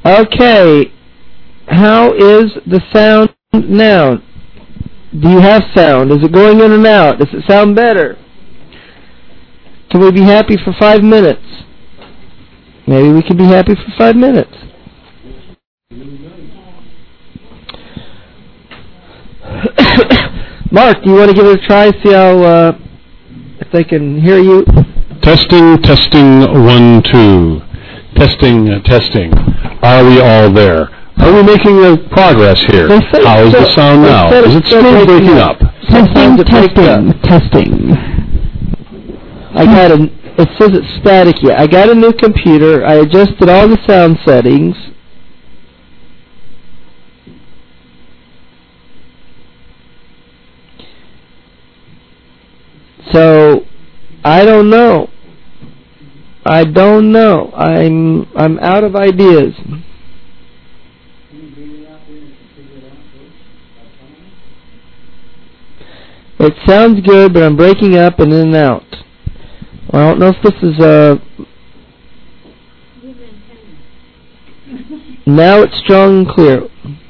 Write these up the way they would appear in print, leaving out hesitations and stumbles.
Okay, how is the sound now? Do you have sound? Is it going in and out? Does it sound better? Can we be happy for 5 minutes? Maybe we can be happy for 5 minutes. Mark, do you want to give it a try? See how if they can hear you? Testing, 1, 2. Testing. Are we all there? Are we making progress here? How is the sound now? Is it still breaking up? Testing. It says it's static yet. I got a new computer. I adjusted all the sound settings. So, I don't know. I'm out of ideas. It sounds good, but I'm breaking up and in and out. Well, I don't know if this is now it's strong and clear.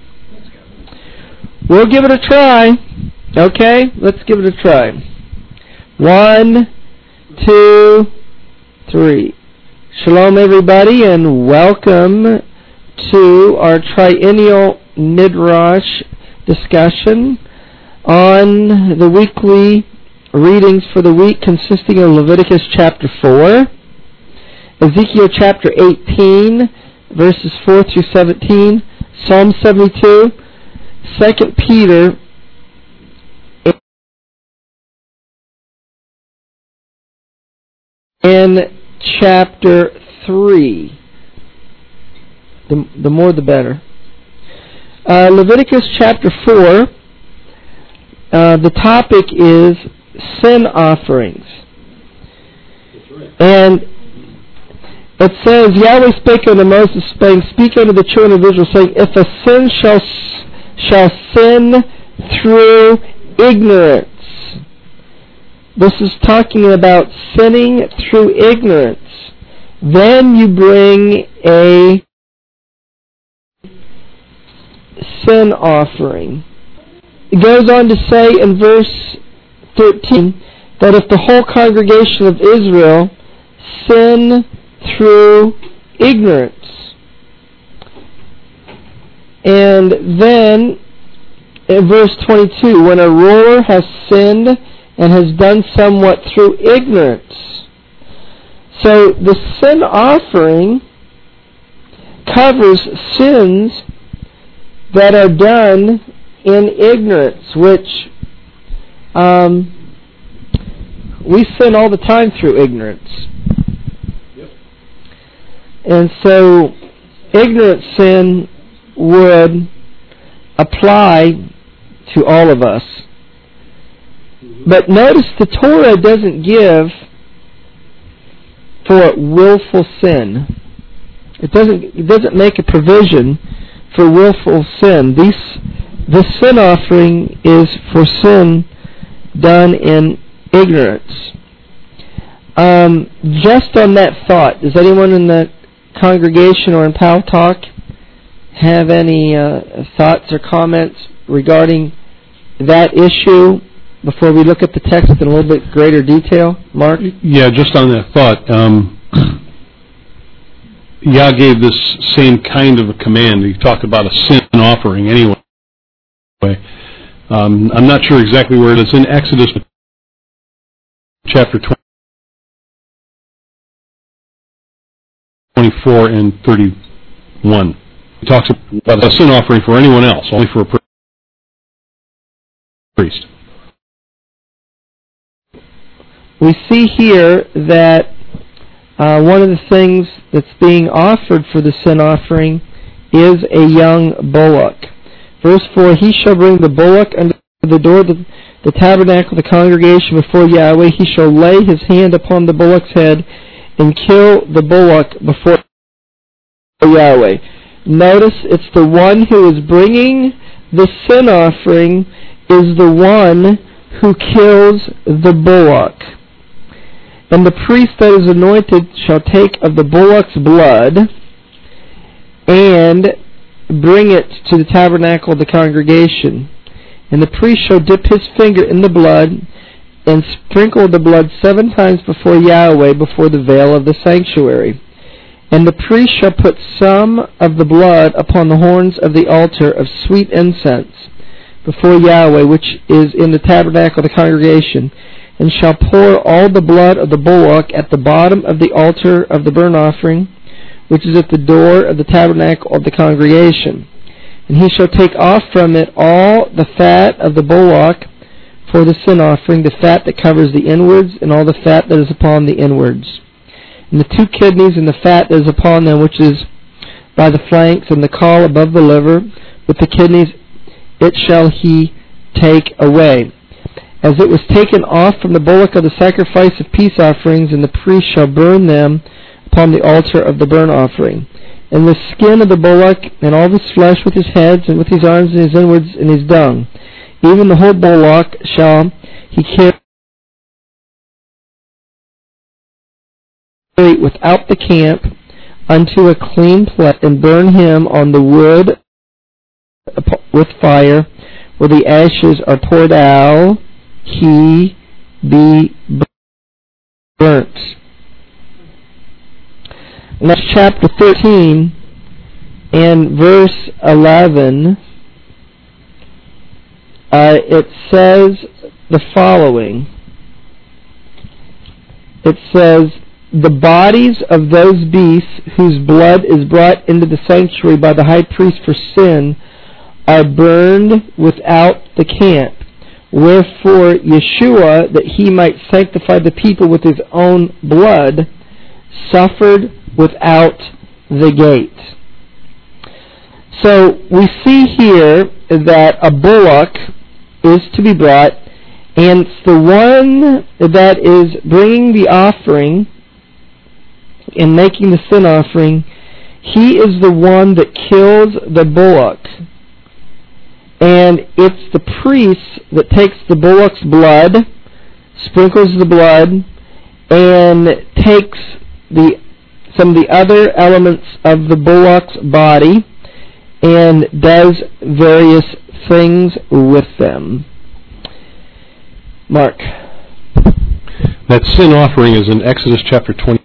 We'll give it a try. Okay? Let's give it a try. 1, 2, 3. Shalom, everybody, and welcome to our triennial Midrash discussion on the weekly readings for the week, consisting of Leviticus chapter 4, Ezekiel chapter 18, verses 4 through 17, Psalm 72, 2 Peter in chapter 3. The more the better. Leviticus chapter 4, the topic is sin offerings. And it says, Yahweh spake unto Moses, saying, Speak unto the children of Israel, saying, If a sin shall sin through ignorance. This is talking about sinning through ignorance. Then you bring a sin offering. It goes on to say in verse 13 that if the whole congregation of Israel sin through ignorance. And then in verse 22, when a ruler has sinned and has done somewhat through ignorance. So the sin offering covers sins that are done in ignorance, which we sin all the time through ignorance. Yep. And so ignorant sin would apply to all of us. But notice the Torah doesn't give for willful sin. It doesn't make a provision for willful sin. The sin offering is for sin done in ignorance. Just on that thought, does anyone in the congregation or in Pal Talk have any thoughts or comments regarding that issue before we look at the text in a little bit greater detail? Mark? Yeah, just on that thought, Yah gave this same kind of a command. He talked about a sin offering anyway. I'm not sure exactly where it is. In Exodus chapter 24 and 31. He talks about a sin offering for anyone else, only for a priest. We see here that one of the things that's being offered for the sin offering is a young bullock. Verse 4, He shall bring the bullock unto the door of the tabernacle of the congregation before Yahweh. He shall lay his hand upon the bullock's head and kill the bullock before Yahweh. Notice it's the one who is bringing the sin offering is the one who kills the bullock. And the priest that is anointed shall take of the bullock's blood and bring it to the tabernacle of the congregation. And the priest shall dip his finger in the blood and sprinkle the blood 7 times before Yahweh, before the veil of the sanctuary. And the priest shall put some of the blood upon the horns of the altar of sweet incense before Yahweh, which is in the tabernacle of the congregation, and shall pour all the blood of the bullock at the bottom of the altar of the burnt offering, which is at the door of the tabernacle of the congregation. And he shall take off from it all the fat of the bullock for the sin offering, the fat that covers the inwards, and all the fat that is upon the inwards. And the 2 kidneys and the fat that is upon them, which is by the flanks, and the caul above the liver, with the kidneys, it shall he take away. As it was taken off from the bullock of the sacrifice of peace offerings, and the priest shall burn them upon the altar of the burnt offering. And the skin of the bullock, and all his flesh with his heads, and with his arms, and his inwards, and his dung, even the whole bullock shall he carry without the camp unto a clean place, and burn him on the wood with fire, where the ashes are poured out, he be burnt. Now, chapter 13 and verse 11, it says the following. It says, the bodies of those beasts whose blood is brought into the sanctuary by the high priest for sin are burned without the camp. Wherefore Yeshua, that he might sanctify the people with his own blood, suffered without the gate. So we see here that a bullock is to be brought, and it's the one that is bringing the offering and making the sin offering. He is the one that kills the bullock. And it's the priest that takes the bullock's blood, sprinkles the blood, and takes some of the other elements of the bullock's body and does various things with them. Mark. That sin offering is in Exodus chapter 20.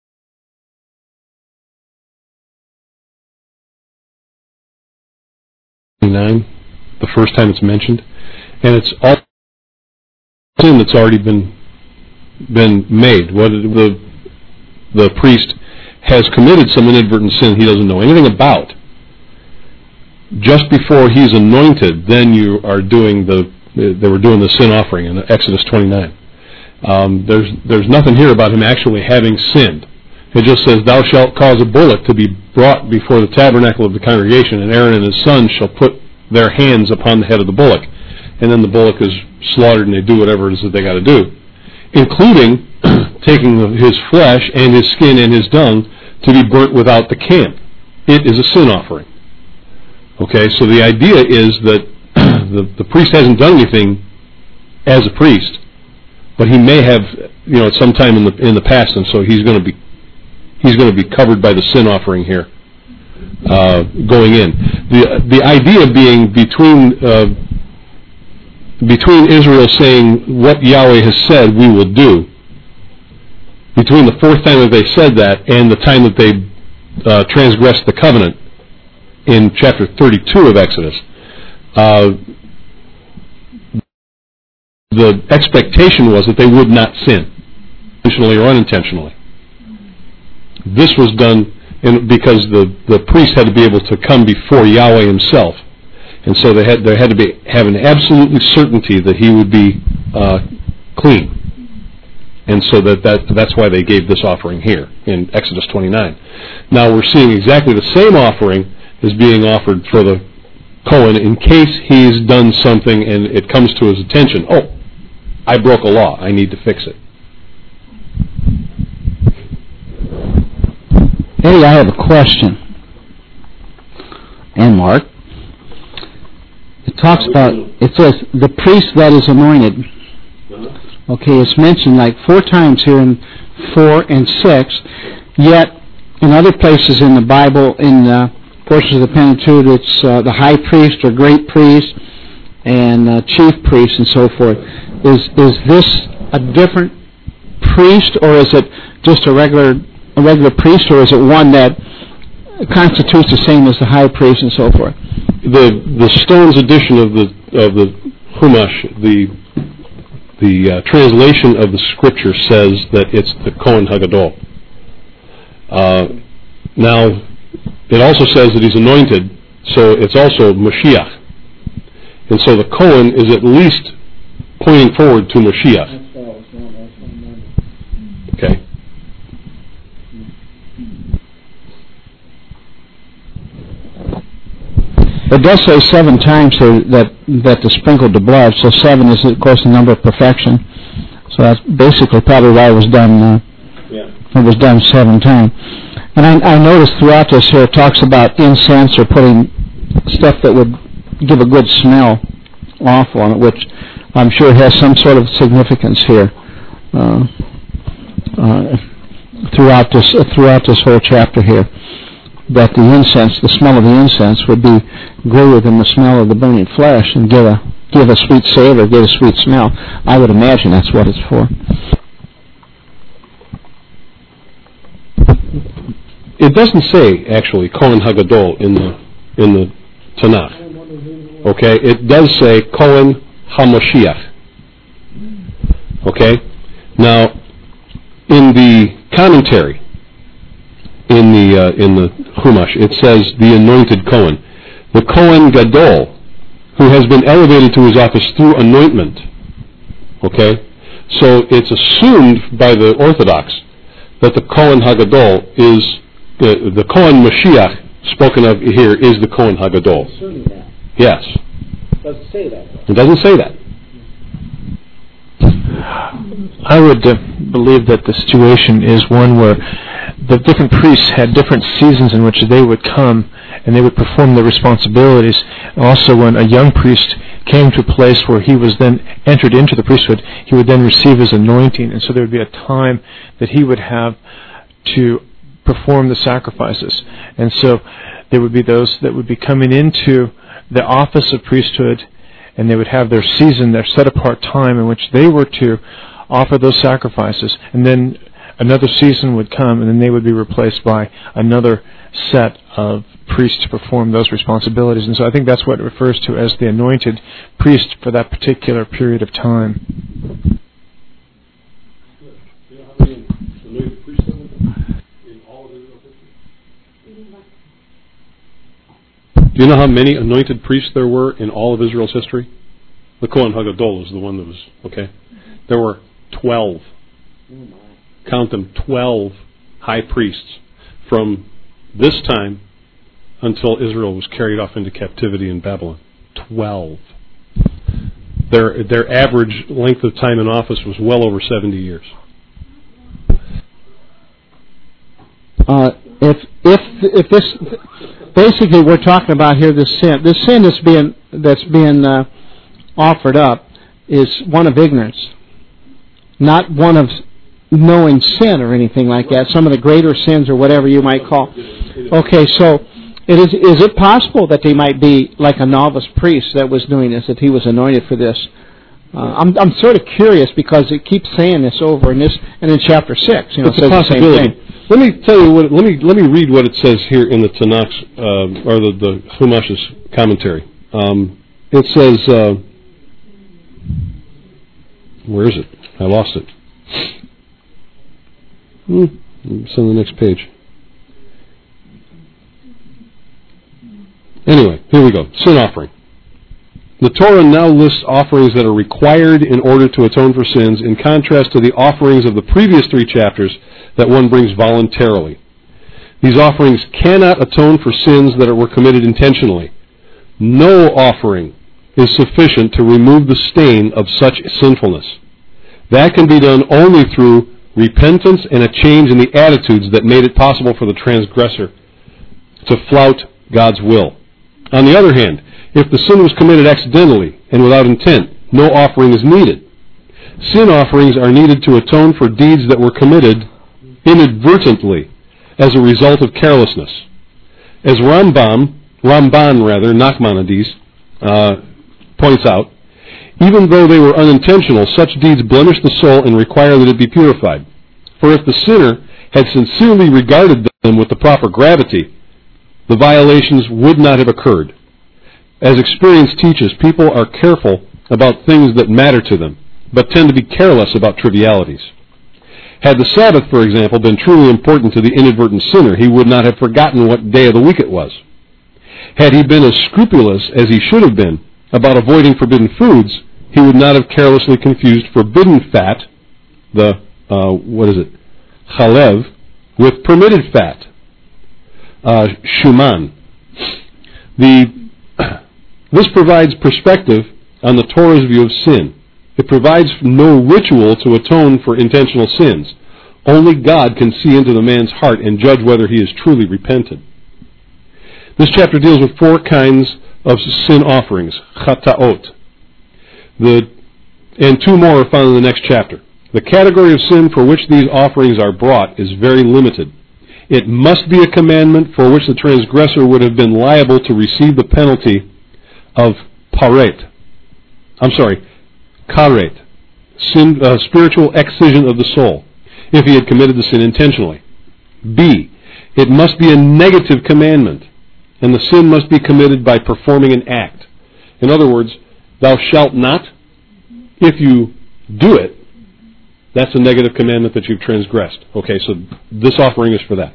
The first time it's mentioned, and it's all sin that's already been made. What the priest has committed some inadvertent sin he doesn't know anything about. Just before he's anointed, then you are doing they were doing the sin offering in Exodus 29. There's nothing here about him actually having sinned. It just says, "Thou shalt cause a bullock to be brought before the tabernacle of the congregation, and Aaron and his sons shall put their hands upon the head of the bullock." And then the bullock is slaughtered, and they do whatever it is that they got to do, including taking his flesh and his skin and his dung to be burnt without the camp. It is a sin offering. Okay, so the idea is that the priest hasn't done anything as a priest, but he may have, at some time in the past, and so he's going to be covered by the sin offering here. Going in, the idea being between Israel saying what Yahweh has said we will do, between the fourth time that they said that and the time that they transgressed the covenant in chapter 32 of Exodus, the expectation was that they would not sin, intentionally or unintentionally. This was done because the priest had to be able to come before Yahweh himself, and so there had to have an absolute certainty that he would be clean, and so that's why they gave this offering here in Exodus 29. Now we're seeing exactly the same offering is being offered for the Cohen in case he's done something and it comes to his attention. Oh, I broke a law. I need to fix it. Hey, I have a question. And Mark. It says, the priest that is anointed. Okay, it's mentioned like 4 times here in 4 and 6. Yet, in other places in the Bible, in portions of the Pentateuch, it's the high priest or great priest and chief priest and so forth. Is this a different priest, or is it just a regular priest, or is it one that constitutes the same as the high priest and so forth? The Stone's edition of the Chumash, the translation of the scripture says that it's the Kohen Hagadol. Now, it also says that he's anointed, so it's also Mashiach. And so the Kohen is at least pointing forward to Mashiach. Okay. It does say 7 times here that they sprinkled the blood, so 7 is, of course, the number of perfection. So that's basically probably why it was done. It was done 7 times. And I noticed throughout this here it talks about incense or putting stuff that would give a good smell off on it, which I'm sure has some sort of significance here throughout this whole chapter here. That the incense, the smell of the incense, would be greater than the smell of the burning flesh and give a sweet savor, give a sweet smell. I would imagine that's what it's for. It doesn't say actually Kohen Hagadol in the Tanakh. Okay, it does say Kohen HaMashiach. Okay, now in the commentary in the Chumash, it says the anointed Kohen, the Kohen Gadol, who has been elevated to his office through anointment. Okay, so it's assumed by the Orthodox that the Kohen Hagadol is the Kohen Mashiach spoken of here is the Kohen Hagadol. Assuming that. Yes. It doesn't say that. It doesn't say that. I would believe that the situation is one where the different priests had different seasons in which they would come and they would perform their responsibilities. Also, when a young priest came to a place where he was then entered into the priesthood, he would then receive his anointing, and so there would be a time that he would have to perform the sacrifices. And so there would be those that would be coming into the office of priesthood, and they would have their season, their set-apart time in which they were to offer those sacrifices. And then another season would come, and then they would be replaced by another set of priests to perform those responsibilities. And so I think that's what it refers to as the anointed priest for that particular period of time. Do you know how many anointed priests there were in all of Israel's history? The Kohen Hagadol is the one that was, okay? There were 12. Count them, 12 high priests from this time until Israel was carried off into captivity in Babylon. 12. Their average length of time in office was well over 70 years. If this basically we're talking about here this sin that's being offered up is one of ignorance, not one of knowing sin or anything like that. Some of the greater sins or whatever you might call. Okay, so is it possible that they might be like a novice priest that was doing this, that he was anointed for this? I'm sort of curious because it keeps saying this over in this and in chapter 6. It's a possibility. Let me tell you what. Let me read what it says here in the Tanakh or the Chumash's commentary. It says, where is it? I lost it. It's on the next page. Anyway, here we go. Sin offering. The Torah now lists offerings that are required in order to atone for sins, in contrast to the offerings of the previous 3 chapters that one brings voluntarily. These offerings cannot atone for sins that were committed intentionally. No offering is sufficient to remove the stain of such sinfulness. That can be done only through repentance and a change in the attitudes that made it possible for the transgressor to flout God's will. On the other hand, if the sin was committed accidentally and without intent, no offering is needed. Sin offerings are needed to atone for deeds that were committed inadvertently as a result of carelessness. As Ramban, Nachmanides, points out, even though they were unintentional, such deeds blemish the soul and require that it be purified. For if the sinner had sincerely regarded them with the proper gravity, the violations would not have occurred. As experience teaches, people are careful about things that matter to them, but tend to be careless about trivialities. Had the Sabbath, for example, been truly important to the inadvertent sinner, he would not have forgotten what day of the week it was. Had he been as scrupulous as he should have been about avoiding forbidden foods, he would not have carelessly confused forbidden fat, chalev, with permitted fat, shuman. This provides perspective on the Torah's view of sin. It provides no ritual to atone for intentional sins. Only God can see into the man's heart and judge whether he is truly repentant. This chapter deals with 4 kinds of sin offerings, chataot. And 2 more are found in the next chapter. The category of sin for which these offerings are brought is very limited. It must be a commandment for which the transgressor would have been liable to receive the penalty of karet, sin, spiritual excision of the soul, if he had committed the sin intentionally. B, it must be a negative commandment, and the sin must be committed by performing an act. In other words, thou shalt not. If you do it, that's a negative commandment that you've transgressed. Okay, so this offering is for that.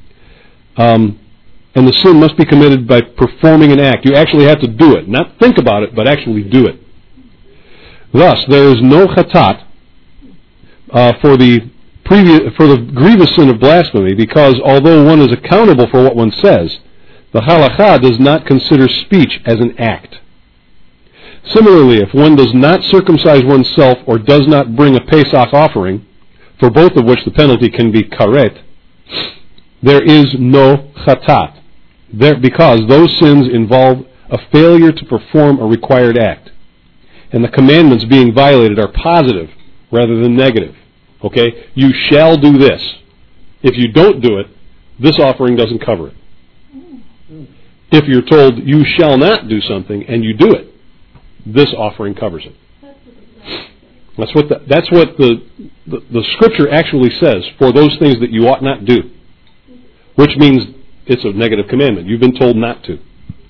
And the sin must be committed by performing an act. You actually have to do it. Not think about it, but actually do it. Thus, there is no chatat for the grievous sin of blasphemy, because although one is accountable for what one says, the halakha does not consider speech as an act. Similarly, if one does not circumcise oneself or does not bring a Pesach offering, for both of which the penalty can be karet, there is no chatat, because those sins involve a failure to perform a required act. And the commandments being violated are positive rather than negative. Okay? You shall do this. If you don't do it, this offering doesn't cover it. If you're told you shall not do something and you do it, this offering covers it. That's what the scripture actually says for those things that you ought not do, which means it's a negative commandment. You've been told not to.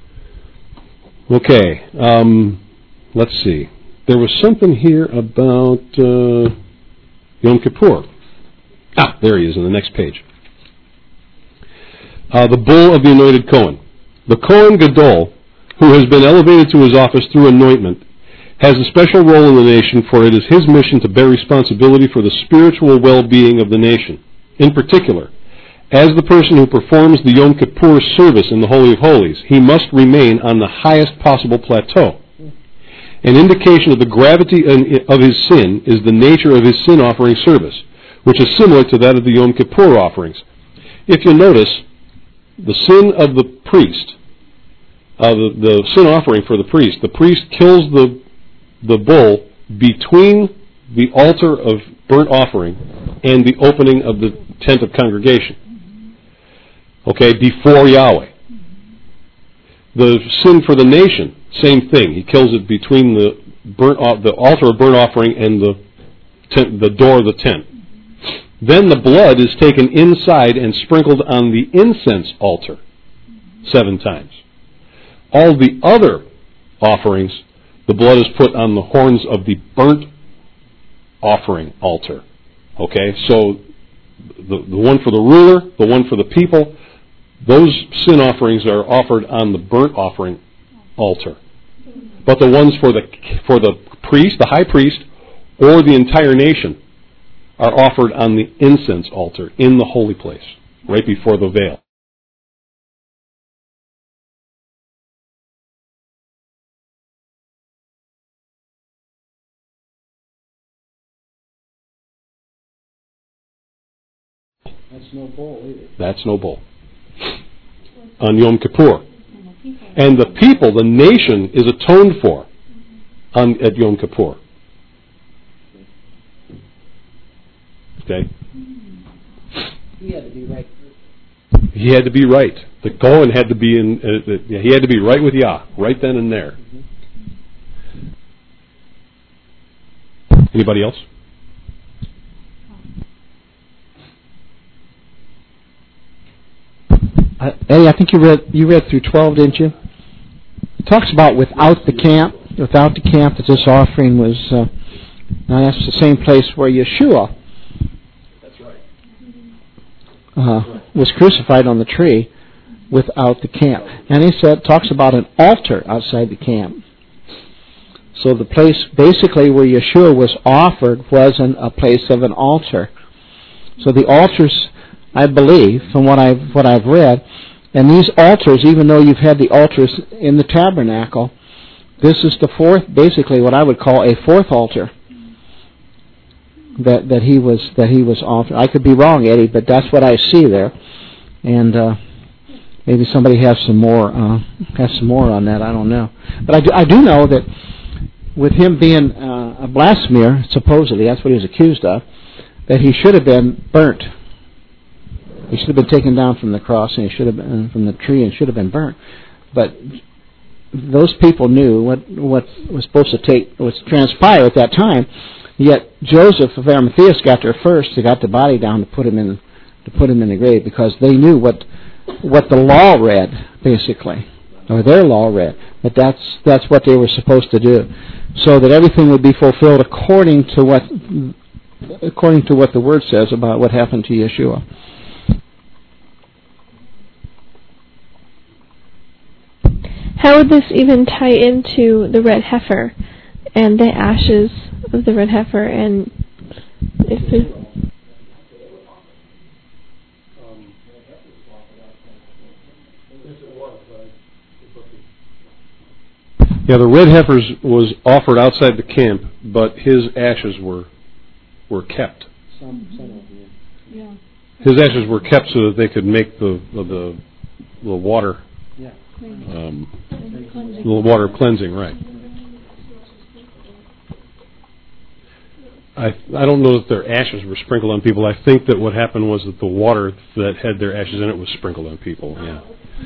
Okay, let's see. There was something here about Yom Kippur. There he is on the next page. The bull of the anointed Kohen. The Kohen Gadol, who has been elevated to his office through anointment, has a special role in the nation, for it is his mission to bear responsibility for the spiritual well-being of the nation. In particular, as the person who performs the Yom Kippur service in the Holy of Holies, he must remain on the highest possible plateau. An indication of the gravity of his sin is the nature of his sin offering service, which is similar to that of the Yom Kippur offerings. If you notice, the sin of the priest, the sin offering for the priest kills the bull between the altar of burnt offering and the opening of the tent of congregation. Okay, before Yahweh. The sin for the nation, same thing. He kills it between the altar of burnt offering and the door of the tent. Then the blood is taken inside and sprinkled on the incense altar 7 times. All the other offerings, the blood is put on the horns of the burnt offering altar. Okay, so the one for the ruler, the one for the people, those sin offerings are offered on the burnt offering altar. But the ones for the priest, the high priest, or the entire nation are offered on the incense altar in the holy place, right before the veil. That's no bull either. That's no bull. On Yom Kippur. And the people, the nation, is atoned for at Yom Kippur. Okay? He had to be right. He had to be right. The Kohen had to be he had to be right with Yah, right then and there. Anybody else? Eddie, I think you read through 12, didn't you? It talks about without the camp, that this offering was. Now that's the same place where Yeshua. That's right. Was crucified on the tree without the camp, and he talks about an altar outside the camp. So the place basically where Yeshua was offered wasn't a place of an altar. So the altars, I believe, from what I've read, and these altars, even though you've had the altars in the tabernacle, this is the fourth, basically what I would call a fourth altar that he was offered. I could be wrong, Eddie, but that's what I see there, and maybe somebody has some more on that. I don't know, but I do know that with him being a blasphemer, supposedly that's what he was accused of, that he should have been burnt. He should have been taken down from the cross, and he should have been from the tree, and should have been burnt. But those people knew what was supposed to transpire at that time. Yet Joseph of Arimathea got there first. They got the body down to put him in the grave, because they knew what the law read, basically, or their law read. But that's what they were supposed to do, so that everything would be fulfilled according to what the Word says about what happened to Yeshua. How would this even tie into the red heifer and the ashes of the red heifer? And if it... Yeah, the red heifers was offered outside the camp, but his ashes were kept. Some of them, yeah. His ashes were kept so that they could make the water. Yeah. The water of cleansing, right. I don't know that their ashes were sprinkled on people. I think that what happened was that the water that had their ashes in it was sprinkled on people, yeah.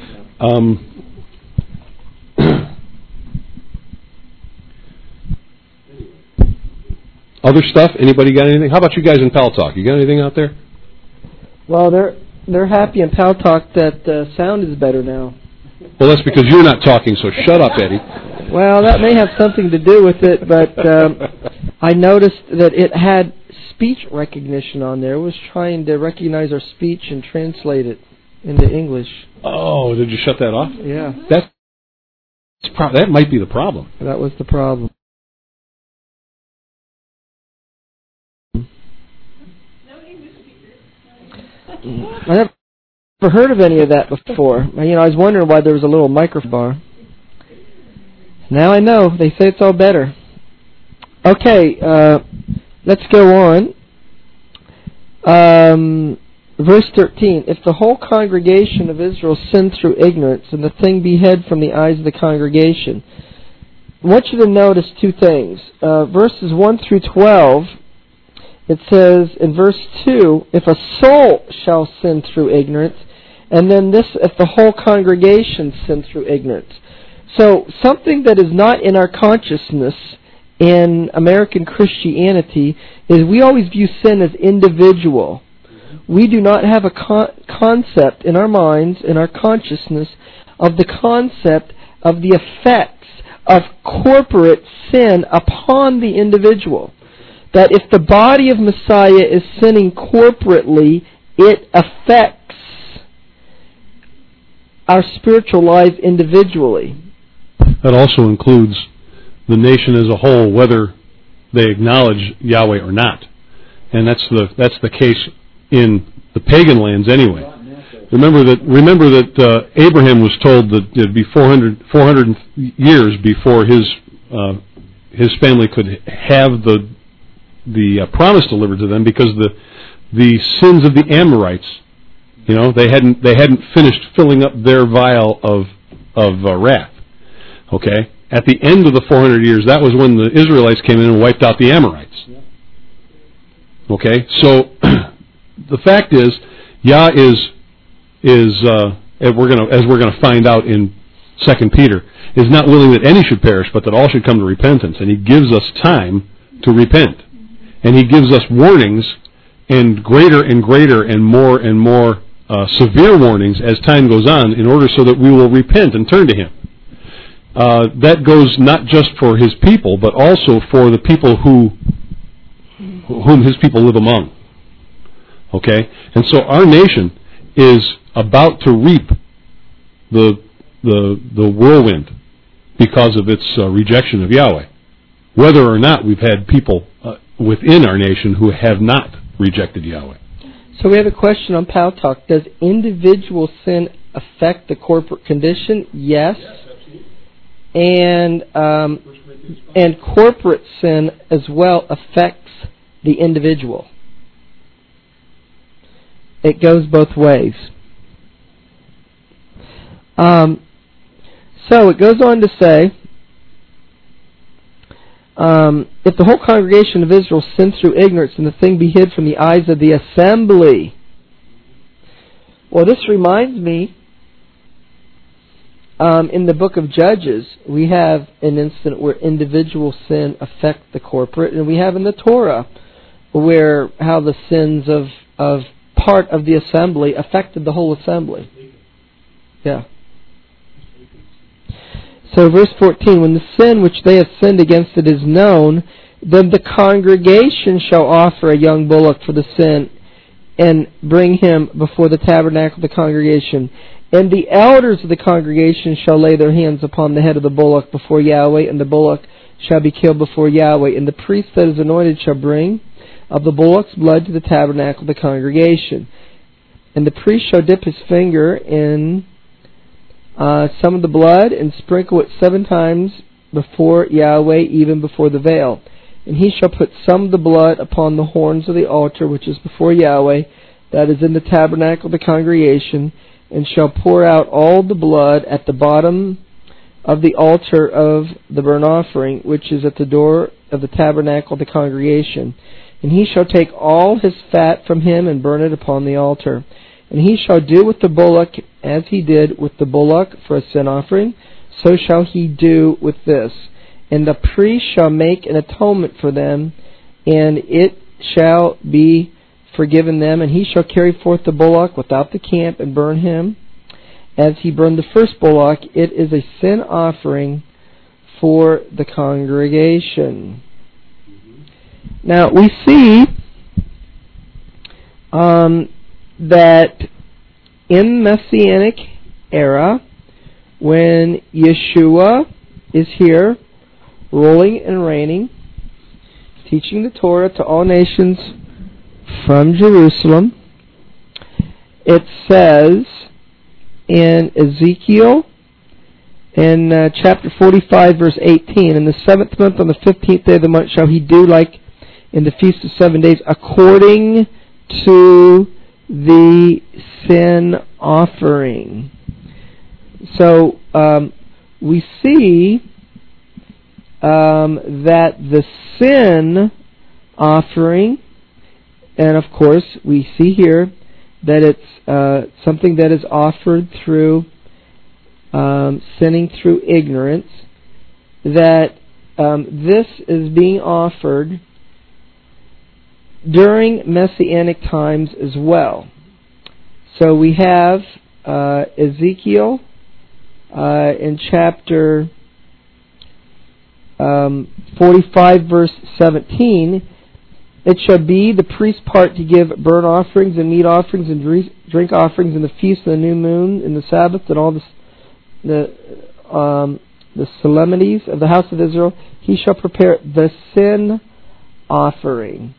Other stuff? Anybody got anything? How about you guys in Pal Talk? You got anything out there? Well, they're happy in Pal Talk that sound is better now. Well, that's because you're not talking, so shut up, Eddie. Well, that may have something to do with it, but I noticed that it had speech recognition on there. It was trying to recognize our speech and translate it into English. Oh, did you shut that off? Yeah. That might be the problem. That was the problem. I never heard of any of that before. I was wondering why there was a little microphone bar. Now I know. They say it's all better. Okay, let's go on. Verse 13. If the whole congregation of Israel sinned through ignorance, and the thing be hid from the eyes of the congregation. I want you to notice two things. Verses 1 through 12, it says in verse 2, if a soul shall sin through ignorance, and then this, if the whole congregation sin through ignorance. So something that is not in our consciousness in American Christianity is we always view sin as individual. We do not have a concept in our minds, in our consciousness, of the concept of the effects of corporate sin upon the individual. That if the body of Messiah is sinning corporately, it affects our spiritual life individually. That also includes the nation as a whole, whether they acknowledge Yahweh or not. And that's the case in the pagan lands anyway. Remember that Abraham was told that it'd be 400 years before his family could have the promise delivered to them, because the sins of the Amorites, they hadn't finished filling up their vial of wrath. Okay, at the end of the 400 years, that was when the Israelites came in and wiped out the Amorites. Okay, so the fact is, Yah is as we're going to find out in 2 Peter, is not willing that any should perish, but that all should come to repentance. And He gives us time to repent. And He gives us warnings, and greater and more severe warnings as time goes on, in order so that we will repent and turn to Him. That goes not just for His people, but also for the people whom His people live among. Okay? And so our nation is about to reap the whirlwind because of its rejection of Yahweh. Whether or not we've had people within our nation who have not rejected Yahweh. So we have a question on Pal Talk. Does individual sin affect the corporate condition? Yes. And corporate sin as well affects the individual. It goes both ways. So it goes on to say, if the whole congregation of Israel sinned through ignorance and the thing be hid from the eyes of the assembly. Well, this reminds me, in the book of Judges, we have an incident where individual sin affects the corporate, and we have in the Torah where how the sins of part of the assembly affected the whole assembly. Yeah. So verse 14, when the sin which they have sinned against it is known, then the congregation shall offer a young bullock for the sin and bring him before the tabernacle of the congregation. And the elders of the congregation shall lay their hands upon the head of the bullock before Yahweh, and the bullock shall be killed before Yahweh. And the priest that is anointed shall bring of the bullock's blood to the tabernacle of the congregation. And the priest shall dip his finger in some of the blood and sprinkle it 7 times before Yahweh, even before the veil. And he shall put some of the blood upon the horns of the altar which is before Yahweh, that is in the tabernacle of the congregation, and shall pour out all the blood at the bottom of the altar of the burnt offering, which is at the door of the tabernacle of the congregation. And he shall take all his fat from him and burn it upon the altar. And he shall do with the bullock as he did with the bullock for a sin offering, so shall he do with this. And the priest shall make an atonement for them, and it shall be forgiven them. And he shall carry forth the bullock without the camp and burn him, as he burned the first bullock. It is a sin offering for the congregation. Now we see that in Messianic era, when Yeshua is here, ruling and reigning, teaching the Torah to all nations from Jerusalem, it says in Ezekiel, in chapter 45, verse 18, in the 7th month, on the 15th day of the month, shall he do like in the feast of 7 days, according to the sin offering. So we see that the sin offering, and of course we see here that it's something that is offered through sinning through ignorance, that this is being offered during Messianic times as well. So we have Ezekiel in chapter 45, verse 17. It shall be the priest's part to give burnt offerings and meat offerings and drink offerings in the feast of the new moon, in the Sabbath, and all the solemnities of the house of Israel. He shall prepare the sin offering.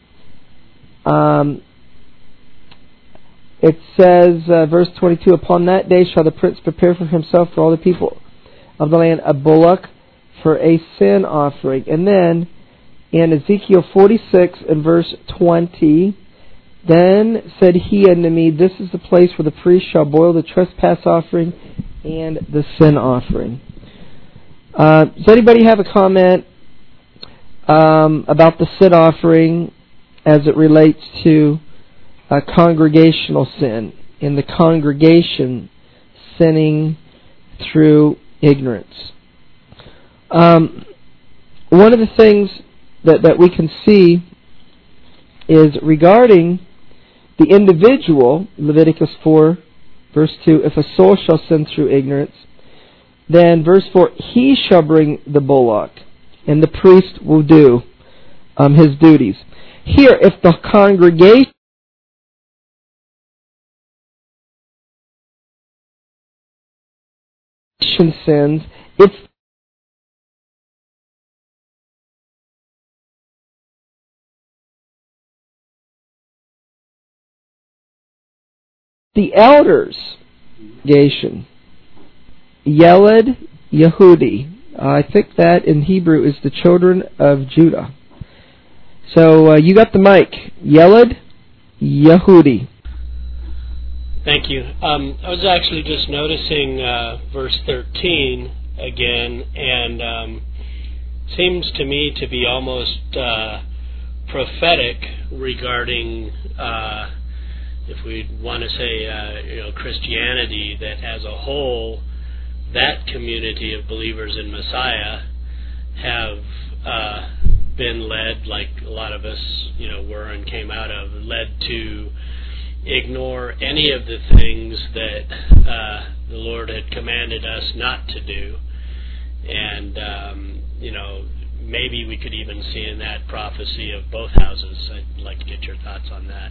It says, verse 22, upon that day shall the prince prepare for himself for all the people of the land a bullock for a sin offering. And then in Ezekiel 46 and verse 20, then said he unto me, this is the place where the priest shall boil the trespass offering and the sin offering. Does anybody have a comment about the sin offering as it relates to congregational sin? In the congregation sinning through ignorance. One of the things that we can see is regarding the individual, Leviticus 4, verse 2, if a soul shall sin through ignorance, then verse 4, he shall bring the bullock, and the priest will do his duties. Here, if the congregation sins, it's the elders, Yeled Yehudi. I think that in Hebrew is the children of Judah. So you got the mic. Yeled Yehudi. Thank you. I was actually just noticing verse 13 again, and seems to me to be almost prophetic regarding, if we want to say, Christianity, that as a whole, that community of believers in Messiah have been led, like a lot of us, were and came out of, led to ignore any of the things that the Lord had commanded us not to do. And, maybe we could even see in that prophecy of both houses. I'd like to get your thoughts on that.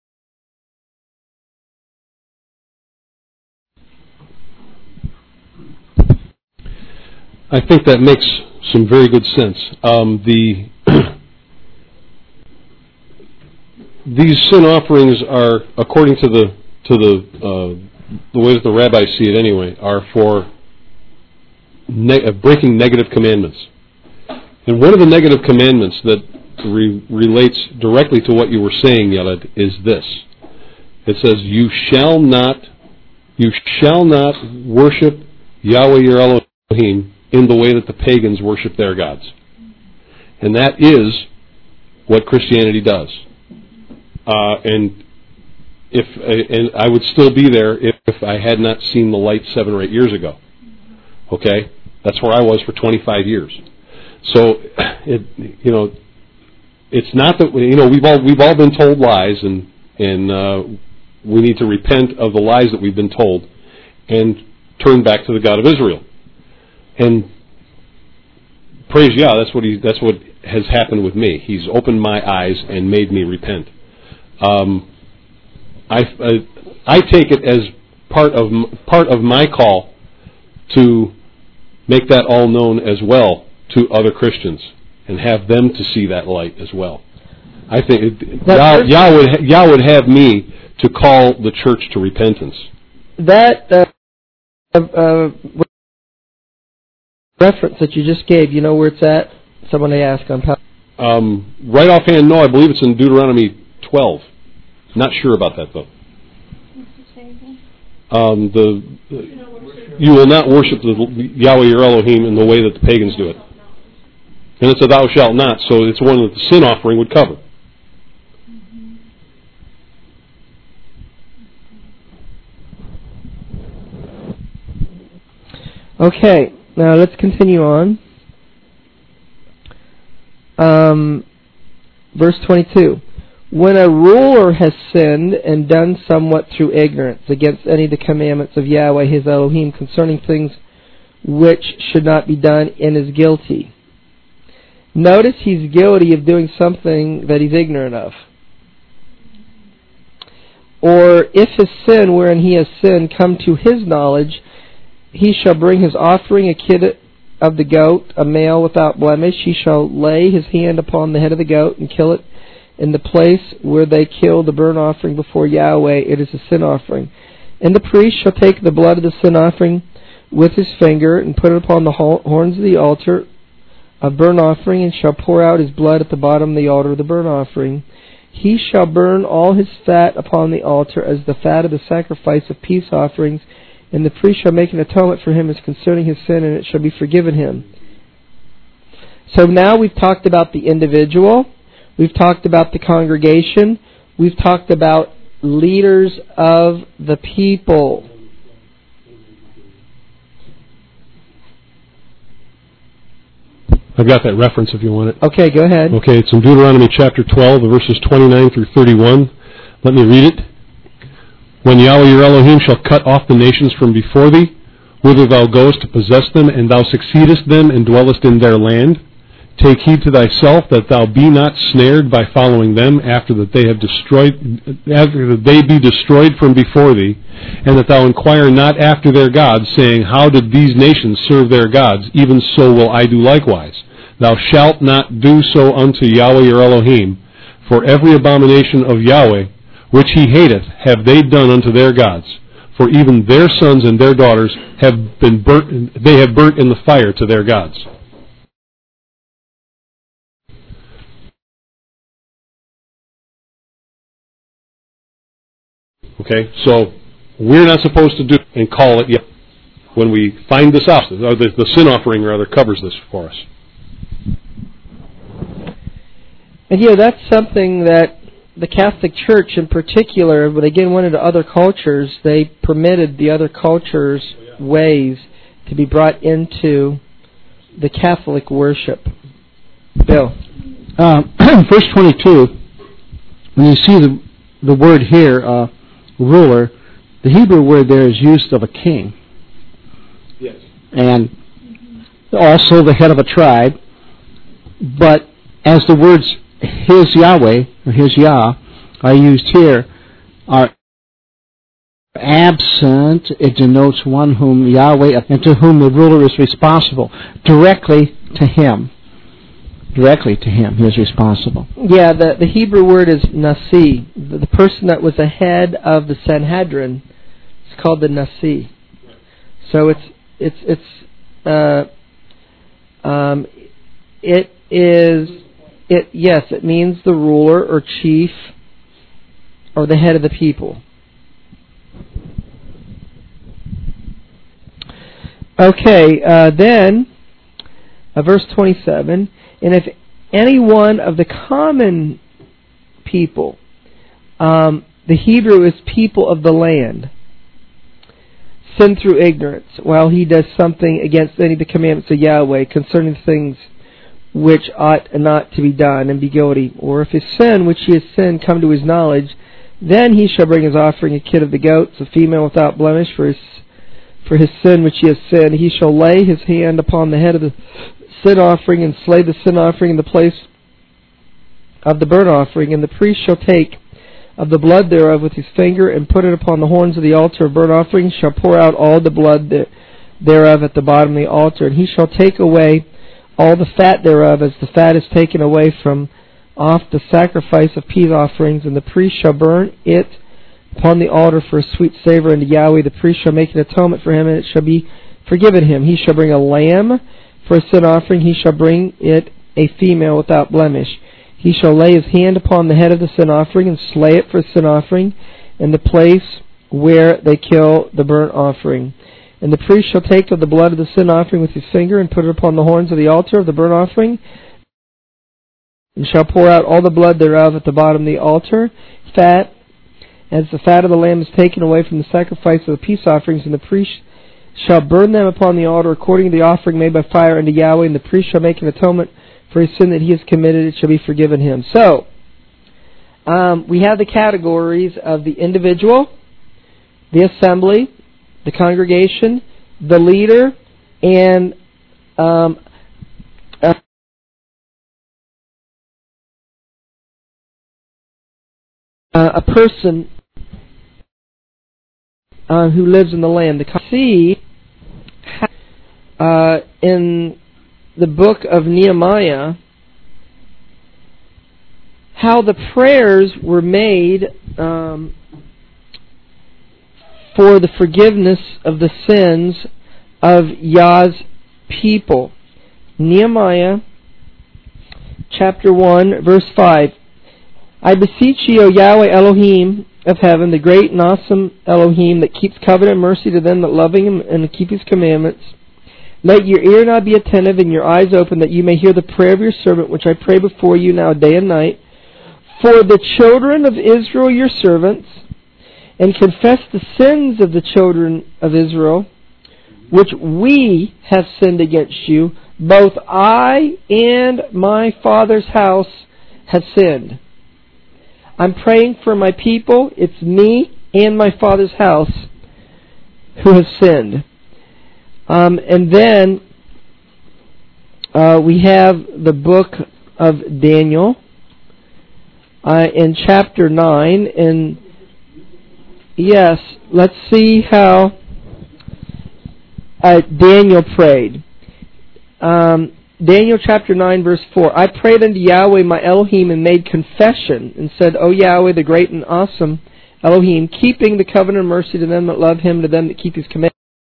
I think that makes some very good sense. These sin offerings are, according to the way that the rabbis see it anyway, are for breaking negative commandments. And one of the negative commandments that relates directly to what you were saying, Yeled, is this. It says, "You shall not worship Yahweh your Elohim in the way that the pagans worship their gods." And that is what Christianity does. And I would still be there if I had not seen the light 7 or 8 years ago. Okay, that's where I was for 25 years. So it's not that we've all been told lies, and we need to repent of the lies that we've been told and turn back to the God of Israel. And praise Yah, that's what has happened with me. He's opened my eyes and made me repent. I take it as part of my call to make that all known as well to other Christians and have them to see that light as well. I think Yah would have me to call the church to repentance. That reference that you just gave, you know where it's at? Someone may ask on right offhand, no. I believe it's in Deuteronomy 12. Not sure about that though. You will not worship Yahweh your Elohim in the way that the pagans do it. And it's a thou shalt not, so it's one that the sin offering would cover. Okay, now let's continue on. Verse 22. When a ruler has sinned and done somewhat through ignorance against any of the commandments of Yahweh his Elohim concerning things which should not be done, and is guilty. Notice he's guilty of doing something that he's ignorant of. Or if his sin wherein he has sinned come to his knowledge, he shall bring his offering, a kid of the goat, a male without blemish. He shall lay his hand upon the head of the goat and kill it in the place where they kill the burnt offering before Yahweh. It is a sin offering. And the priest shall take the blood of the sin offering with his finger and put it upon the horns of the altar of burnt offering, and shall pour out his blood at the bottom of the altar of the burnt offering. He shall burn all his fat upon the altar as the fat of the sacrifice of peace offerings, and the priest shall make an atonement for him as concerning his sin, and it shall be forgiven him. So now we've talked about the individual, we've talked about the congregation, we've talked about leaders of the people. I've got that reference if you want it. Okay, go ahead. Okay, it's in Deuteronomy chapter 12, verses 29 through 31. Let me read it. When Yahweh your Elohim shall cut off the nations from before thee, whither thou goest to possess them, and thou succeedest them and dwellest in their land, take heed to thyself that thou be not snared by following them after that they be destroyed from before thee, and that thou inquire not after their gods, saying, how did these nations serve their gods? Even so will I do likewise. Thou shalt not do so unto Yahweh your Elohim, for every abomination of Yahweh which he hateth have they done unto their gods. For even their sons and their daughters have been burnt in the fire to their gods. Okay, so we're not supposed to do and call it yet. When we find this out, the sin offering rather covers this for us. And that's something that the Catholic Church in particular, but again went into other cultures, they permitted the other cultures' ways to be brought into the Catholic worship. Bill. Verse 22, when you see the word here, ruler, the Hebrew word there is used of a king. Yes. And also the head of a tribe. But as the words his Yahweh, or his Yah, are used here, are absent, it denotes one whom Yahweh, and to whom the ruler is responsible. Directly to him. Directly to him, he is responsible. Yeah, the Hebrew word is Nasi. The person that was the head of the Sanhedrin is called the Nasi. So it means the ruler or chief or the head of the people. Okay, then verse 27. And if any one of the common people, the Hebrew is people of the land, sin through ignorance, while he does something against any of the commandments of Yahweh concerning things which ought not to be done, and be guilty, or if his sin which he has sinned come to his knowledge, then he shall bring his offering, a kid of the goats, a female without blemish, for his sin which he has sinned. He shall lay his hand upon the head of the sin offering and slay the sin offering in the place of the burnt offering, and the priest shall take of the blood thereof with his finger and put it upon the horns of the altar of burnt offering, shall pour out all the blood thereof at the bottom of the altar, and he shall take away all the fat thereof, as the fat is taken away from off the sacrifice of peace offerings, and the priest shall burn it upon the altar for a sweet savor unto Yahweh. The priest shall make an atonement for him, and it shall be forgiven him. He shall bring a lamb for a sin offering. He shall bring it a female without blemish. He shall lay his hand upon the head of the sin offering and slay it for a sin offering in the place where they kill the burnt offering. And the priest shall take of the blood of the sin offering with his finger and put it upon the horns of the altar of the burnt offering, and shall pour out all the blood thereof at the bottom of the altar, fat, as the fat of the lamb is taken away from the sacrifice of the peace offerings, and the priest shall burn them upon the altar according to the offering made by fire unto Yahweh, and the priest shall make an atonement for his sin that he has committed, it shall be forgiven him. So, we have the categories of the individual, the assembly, the congregation, the leader, and a person who lives in the land. See in the book of Nehemiah how the prayers were made for the forgiveness of the sins of Yah's people. Nehemiah chapter 1 verse 5. I beseech ye, O Yahweh Elohim of heaven, the great and awesome Elohim that keeps covenant and mercy to them that love him and keep his commandments. Let your ear now be attentive and your eyes open, that you may hear the prayer of your servant, which I pray before you now day and night, for the children of Israel your servants, and confess the sins of the children of Israel, which we have sinned against you, both I and my Father's house have sinned. I'm praying for my people. It's me and my Father's house who have sinned. And then we have the book of Daniel in chapter 9. And yes, let's see how Daniel prayed. Daniel chapter 9 verse 4. I prayed unto Yahweh my Elohim and made confession and said, O Yahweh, the great and awesome Elohim, keeping the covenant of mercy to them that love Him, to them that keep His commandments.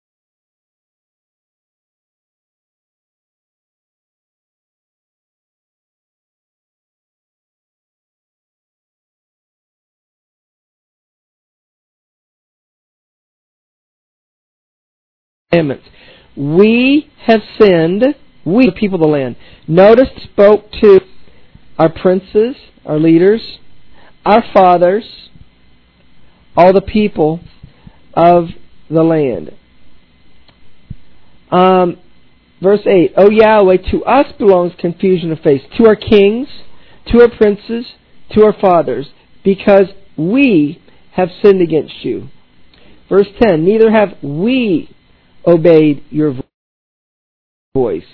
We have sinned, we, the people of the land. Notice spoke to our princes, our leaders, our fathers, all the people of the land. Verse 8, O Yahweh, to us belongs confusion of face, to our kings, to our princes, to our fathers, because we have sinned against you. Verse 10, neither have we obeyed your voice.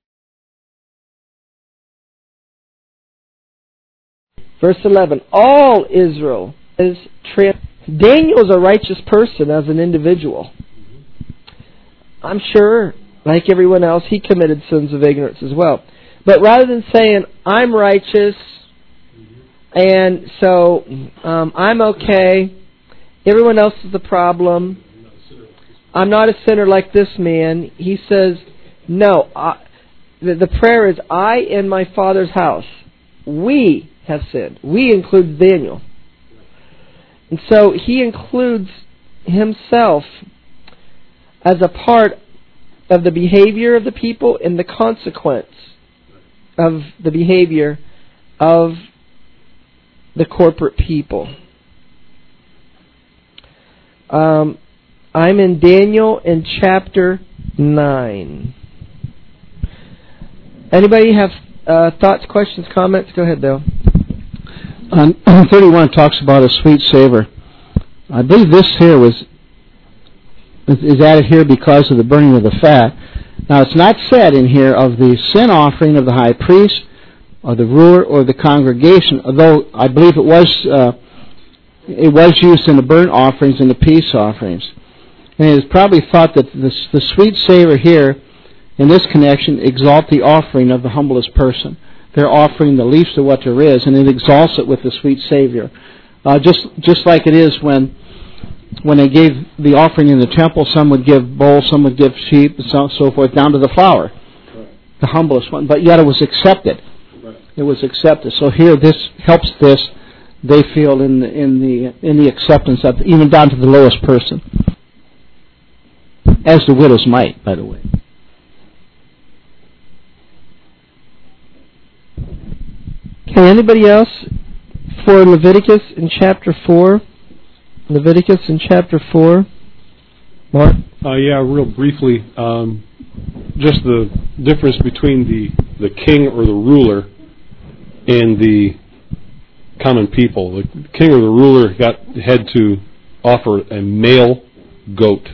Verse 11, all Israel is Daniel is a righteous person as an individual. I'm sure, like everyone else, he committed sins of ignorance as well. But rather than saying, I'm righteous, and so I'm okay, everyone else is the problem, I'm not a sinner like this man, he says, no, the prayer is, I and my Father's house, we have sinned. We includes Daniel. And so he includes himself as a part of the behavior of the people and the consequence of the behavior of the corporate people. I'm in Daniel in chapter 9. Anybody have thoughts, questions, comments? Go ahead, Bill. 31 talks about a sweet savor. I believe this here is added here because of the burning of the fat. Now, it's not said in here of the sin offering of the high priest or the ruler or the congregation, although I believe it was used in the burnt offerings and the peace offerings. And it is probably thought that the sweet savor here, in this connection, exalt the offering of the humblest person. They're offering the least of what there is, and it exalts it with the sweet Savior. Just like it is when they gave the offering in the temple, some would give bulls, some would give sheep, and so forth, down to the flour, the humblest one. But yet it was accepted. It was accepted. So here, this helps this. They feel in the acceptance of even down to the lowest person, as the widows might, by the way. Okay, anybody else for Leviticus in chapter 4? Leviticus in chapter 4. Mark? Yeah, real briefly, just the difference between the king or the ruler and the common people. The king or the ruler had to offer a male goat.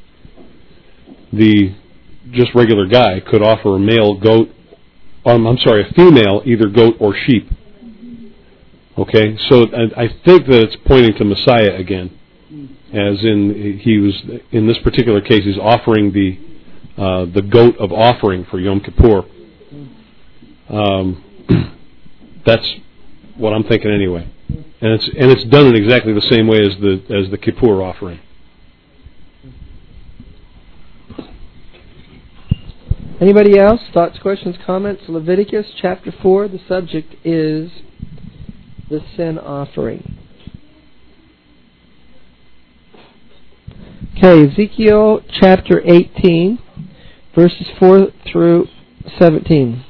The just regular guy could offer a male goat. A female, either goat or sheep. Okay, so I think that it's pointing to Messiah again, as in he was in this particular case he's offering the goat of offering for Yom Kippur. That's what I'm thinking anyway, and it's done in exactly the same way as the Kippur offering. Anybody else? Thoughts, questions, comments? Leviticus chapter 4, the subject is the sin offering. Okay, Ezekiel chapter 18, verses 4 through 17.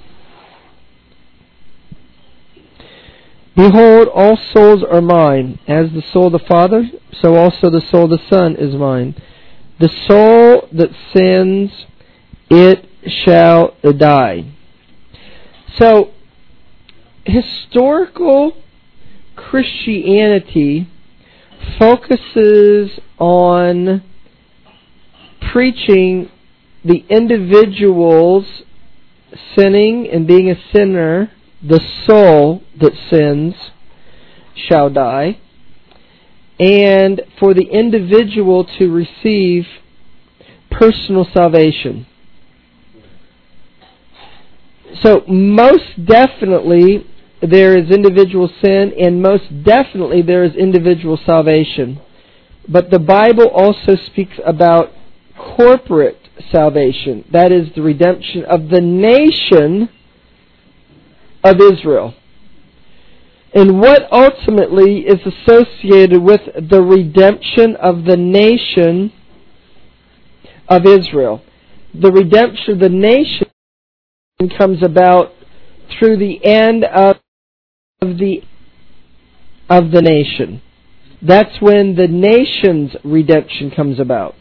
Behold, all souls are mine. As the soul of the Father, so also the soul of the Son is mine. The soul that sins, it shall die. So, historical Christianity focuses on preaching the individual's sinning and being a sinner, the soul that sins shall die, and for the individual to receive personal salvation. So most definitely there is individual sin, and most definitely there is individual salvation. But the Bible also speaks about corporate salvation. That is the redemption of the nation of Israel. And what ultimately is associated with the redemption of the nation of Israel? The redemption of the nation comes about through the end of the nation. That's when the nation's redemption comes about.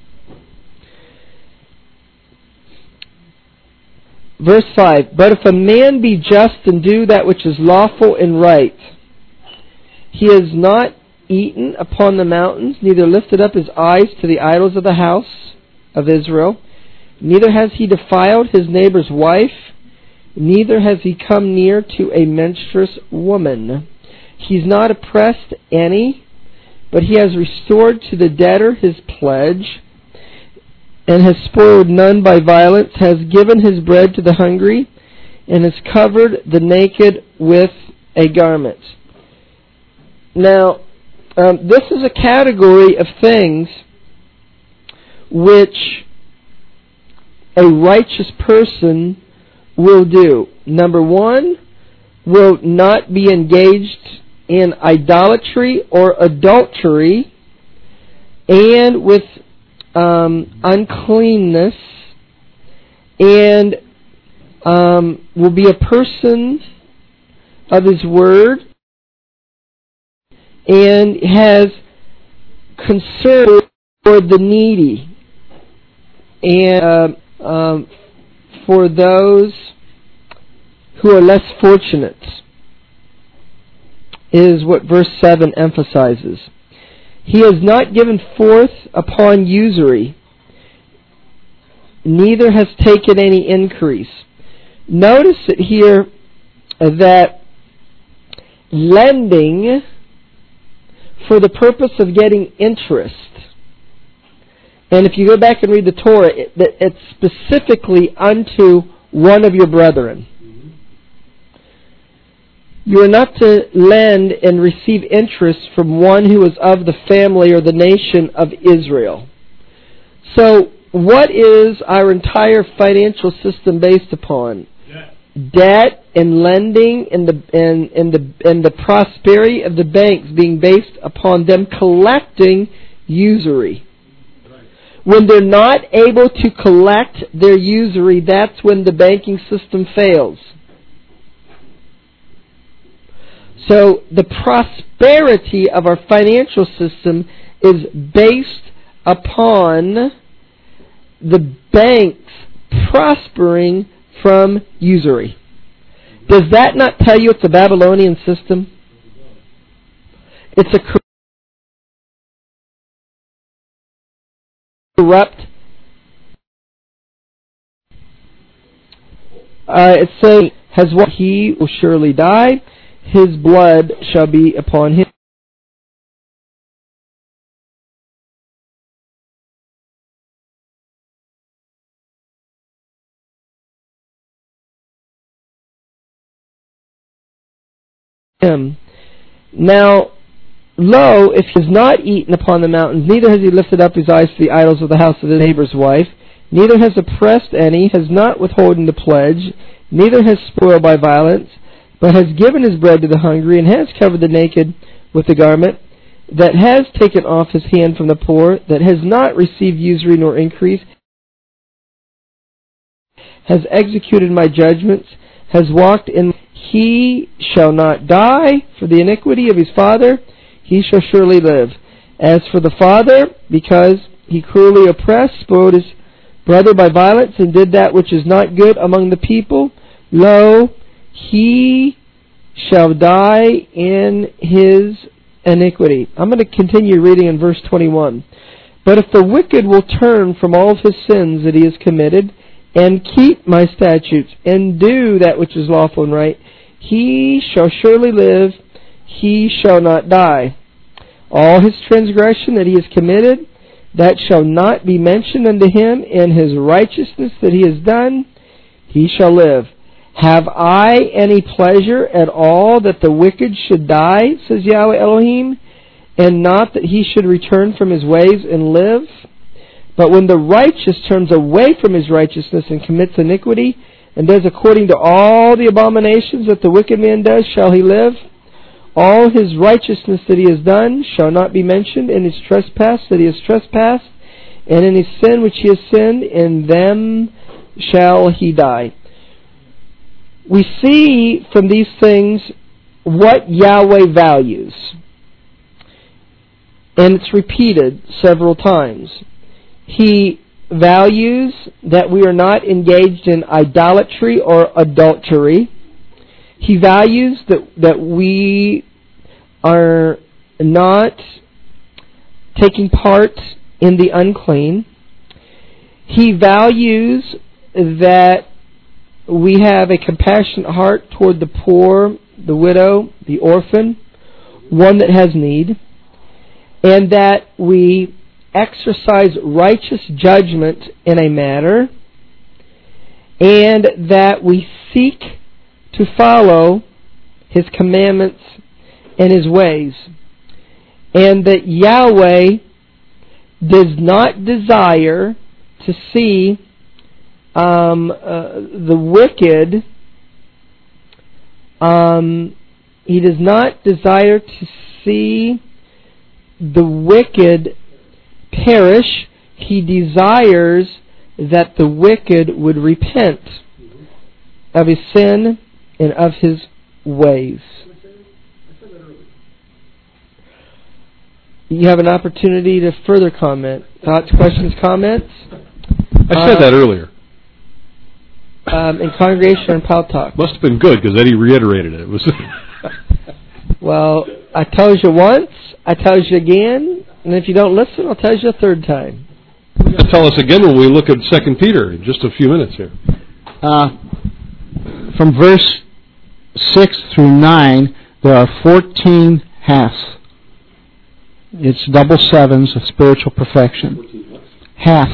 Verse 5, but if a man be just and do that which is lawful and right, he has not eaten upon the mountains, neither lifted up his eyes to the idols of the house of Israel, neither has he defiled his neighbor's wife, neither has he come near to a menstruous woman. He's not oppressed any, but he has restored to the debtor his pledge, and has spoiled none by violence, has given his bread to the hungry, and has covered the naked with a garment. Now, this is a category of things which a righteous person will do. Number one, will not be engaged in idolatry or adultery, and with uncleanness, and will be a person of his word, and has concern for the needy, and for those who are less fortunate, is what verse 7 emphasizes. He has not given forth upon usury, neither has taken any increase. Notice it here that lending for the purpose of getting interest, and if you go back and read the Torah, it's specifically unto one of your brethren. You are not to lend and receive interest from one who is of the family or the nation of Israel. So, what is our entire financial system based upon? Debt and lending, and the prosperity of the banks being based upon them collecting usury. When they're not able to collect their usury, that's when the banking system fails. So the prosperity of our financial system is based upon the banks prospering from usury. Does that not tell you it's a Babylonian system? It's a corrupt. It says, has what he will surely die. His blood shall be upon him. Now, lo, if he has not eaten upon the mountains, neither has he lifted up his eyes to the idols of the house of his neighbor's wife, neither has oppressed any, has not withholden the pledge, neither has spoiled by violence, but has given his bread to the hungry, and has covered the naked with the garment, that has taken off his hand from the poor, that has not received usury nor increase, has executed my judgments, has walked in, he shall not die for the iniquity of his father, he shall surely live. As for the father, because he cruelly oppressed, spoiled his brother by violence, and did that which is not good among the people, lo, he shall die in his iniquity. I'm going to continue reading in verse 21. But if the wicked will turn from all of his sins that he has committed, and keep my statutes, and do that which is lawful and right, he shall surely live, he shall not die. All his transgression that he has committed, that shall not be mentioned unto him, in his righteousness that he has done, he shall live. Have I any pleasure at all that the wicked should die, says Yahweh Elohim, and not that he should return from his ways and live? But when the righteous turns away from his righteousness and commits iniquity, and does according to all the abominations that the wicked man does, shall he live? All his righteousness that he has done shall not be mentioned, in his trespass that he has trespassed, and in his sin which he has sinned, in them shall he die. We see from these things what Yahweh values. And it's repeated several times. He values that we are not engaged in idolatry or adultery. He values that we are not taking part in the unclean. He values that we have a compassionate heart toward the poor, the widow, the orphan, one that has need, and that we exercise righteous judgment in a matter, and that we seek to follow his commandments and his ways, and that Yahweh does not desire to see the wicked. He does not desire to see the wicked perish. He desires that the wicked would repent of his sin and of his ways. You have an opportunity to further comment. Thoughts, questions, comments? I said that earlier. In congregation or in Pal Talk? Must have been good, because Eddie reiterated it. It was. Well, I told you once, I told you again, and if you don't listen, I'll tell you a third time. You'll tell us again when we look at 2 Peter in just a few minutes here. From verse 6 through 9, there are 14 halves. It's double sevens of spiritual perfection. Half.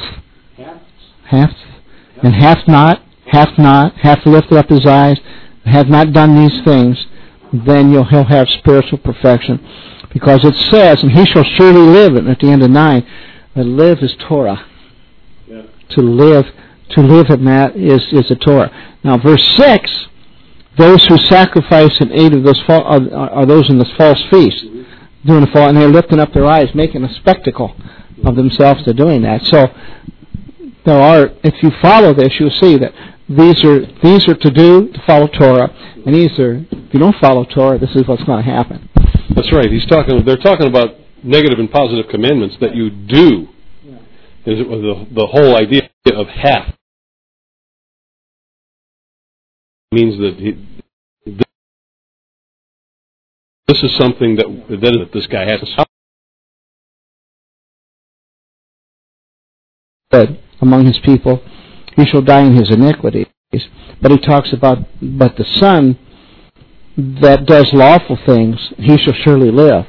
And hath not, hath lifted up his eyes, hath not done these things, then he'll have spiritual perfection. Because it says, and he shall surely live, and at the end of 9, that live is Torah. Yeah. To live in that is the Torah. Now, verse 6, those who sacrifice and aid of those are those in this false feast, doing the fall, and they're lifting up their eyes, making a spectacle of themselves. They're doing that. So there are, if you follow this, you'll see that these are to follow Torah, and these are, if you don't follow Torah, this is what's going to happen. That's right. They're talking about negative and positive commandments that you do. Yeah. The whole idea of half means that this is something that this guy has to stop. Among his people, he shall die in his iniquities. But he talks about, but the son that does lawful things, he shall surely live.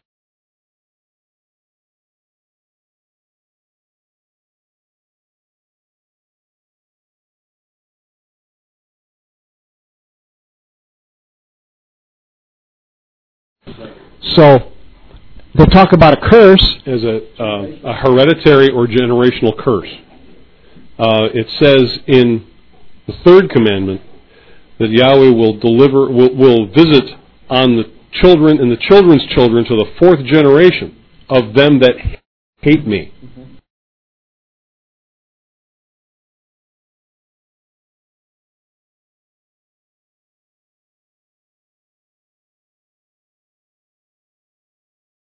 So, they talk about a curse as a hereditary or generational curse. It says in the third commandment that Yahweh will visit on the children and the children's children to the fourth generation of them that hate me. Mm-hmm.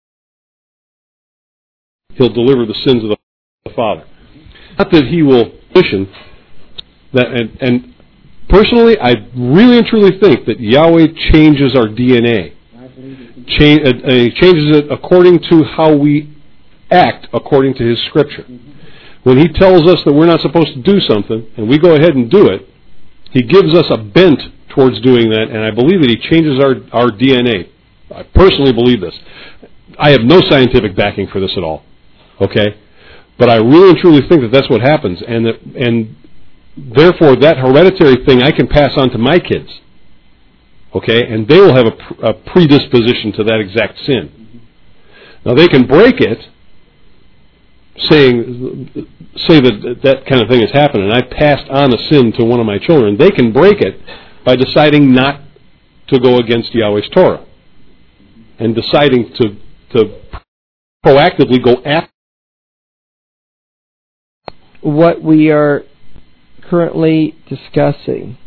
He'll deliver the sins of the father. Not that he will position that, and personally, I really and truly think that Yahweh changes our DNA. He changes it according to how we act according to His Scripture. When He tells us that we're not supposed to do something, and we go ahead and do it, He gives us a bent towards doing that, and I believe that He changes our DNA. I personally believe this. I have no scientific backing for this at all, okay? But I really and truly think that that's what happens, and therefore that hereditary thing I can pass on to my kids, okay? And they will have a predisposition to that exact sin. Now they can break it, say that kind of thing has happened, and I passed on a sin to one of my children. They can break it by deciding not to go against Yahweh's Torah and deciding to proactively go after what we are currently discussing.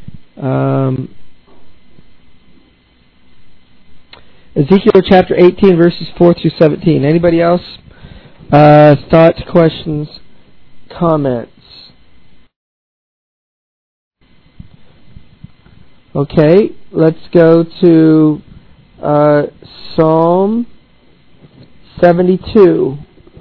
Ezekiel chapter 18, verses 4 through 17. Anybody else? Thoughts, questions, comments? Okay, let's go to Psalm 72.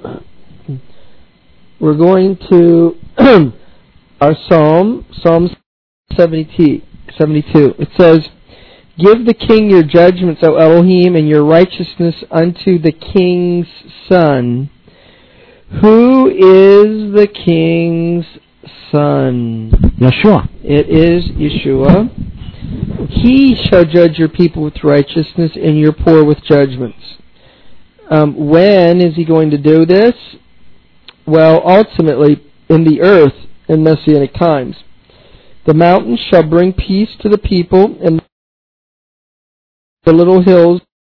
We're going to our Psalm 72. It says, "Give the king your judgments, O Elohim, and your righteousness unto the king's son." Who is the king's son? Yeshua. It is Yeshua. He shall judge your people with righteousness and your poor with judgments. When is He going to do this? Well, ultimately, in the earth in Messianic times. The mountains shall bring peace to the people, and the little hills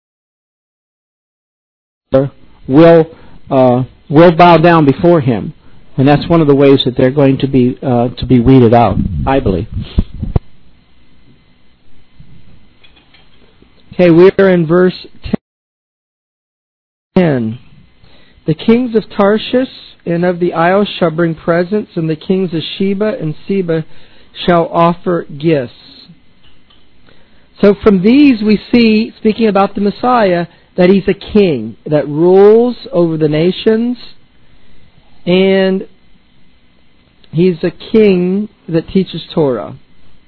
will bow down before Him, and that's one of the ways that they're going to be weeded out, I believe. Okay, we are in verse 10. The kings of Tarshish and of the isles shall bring presents, and the kings of Sheba and Seba shall offer gifts. So from these we see, speaking about the Messiah, that He's a king that rules over the nations, and He's a king that teaches Torah.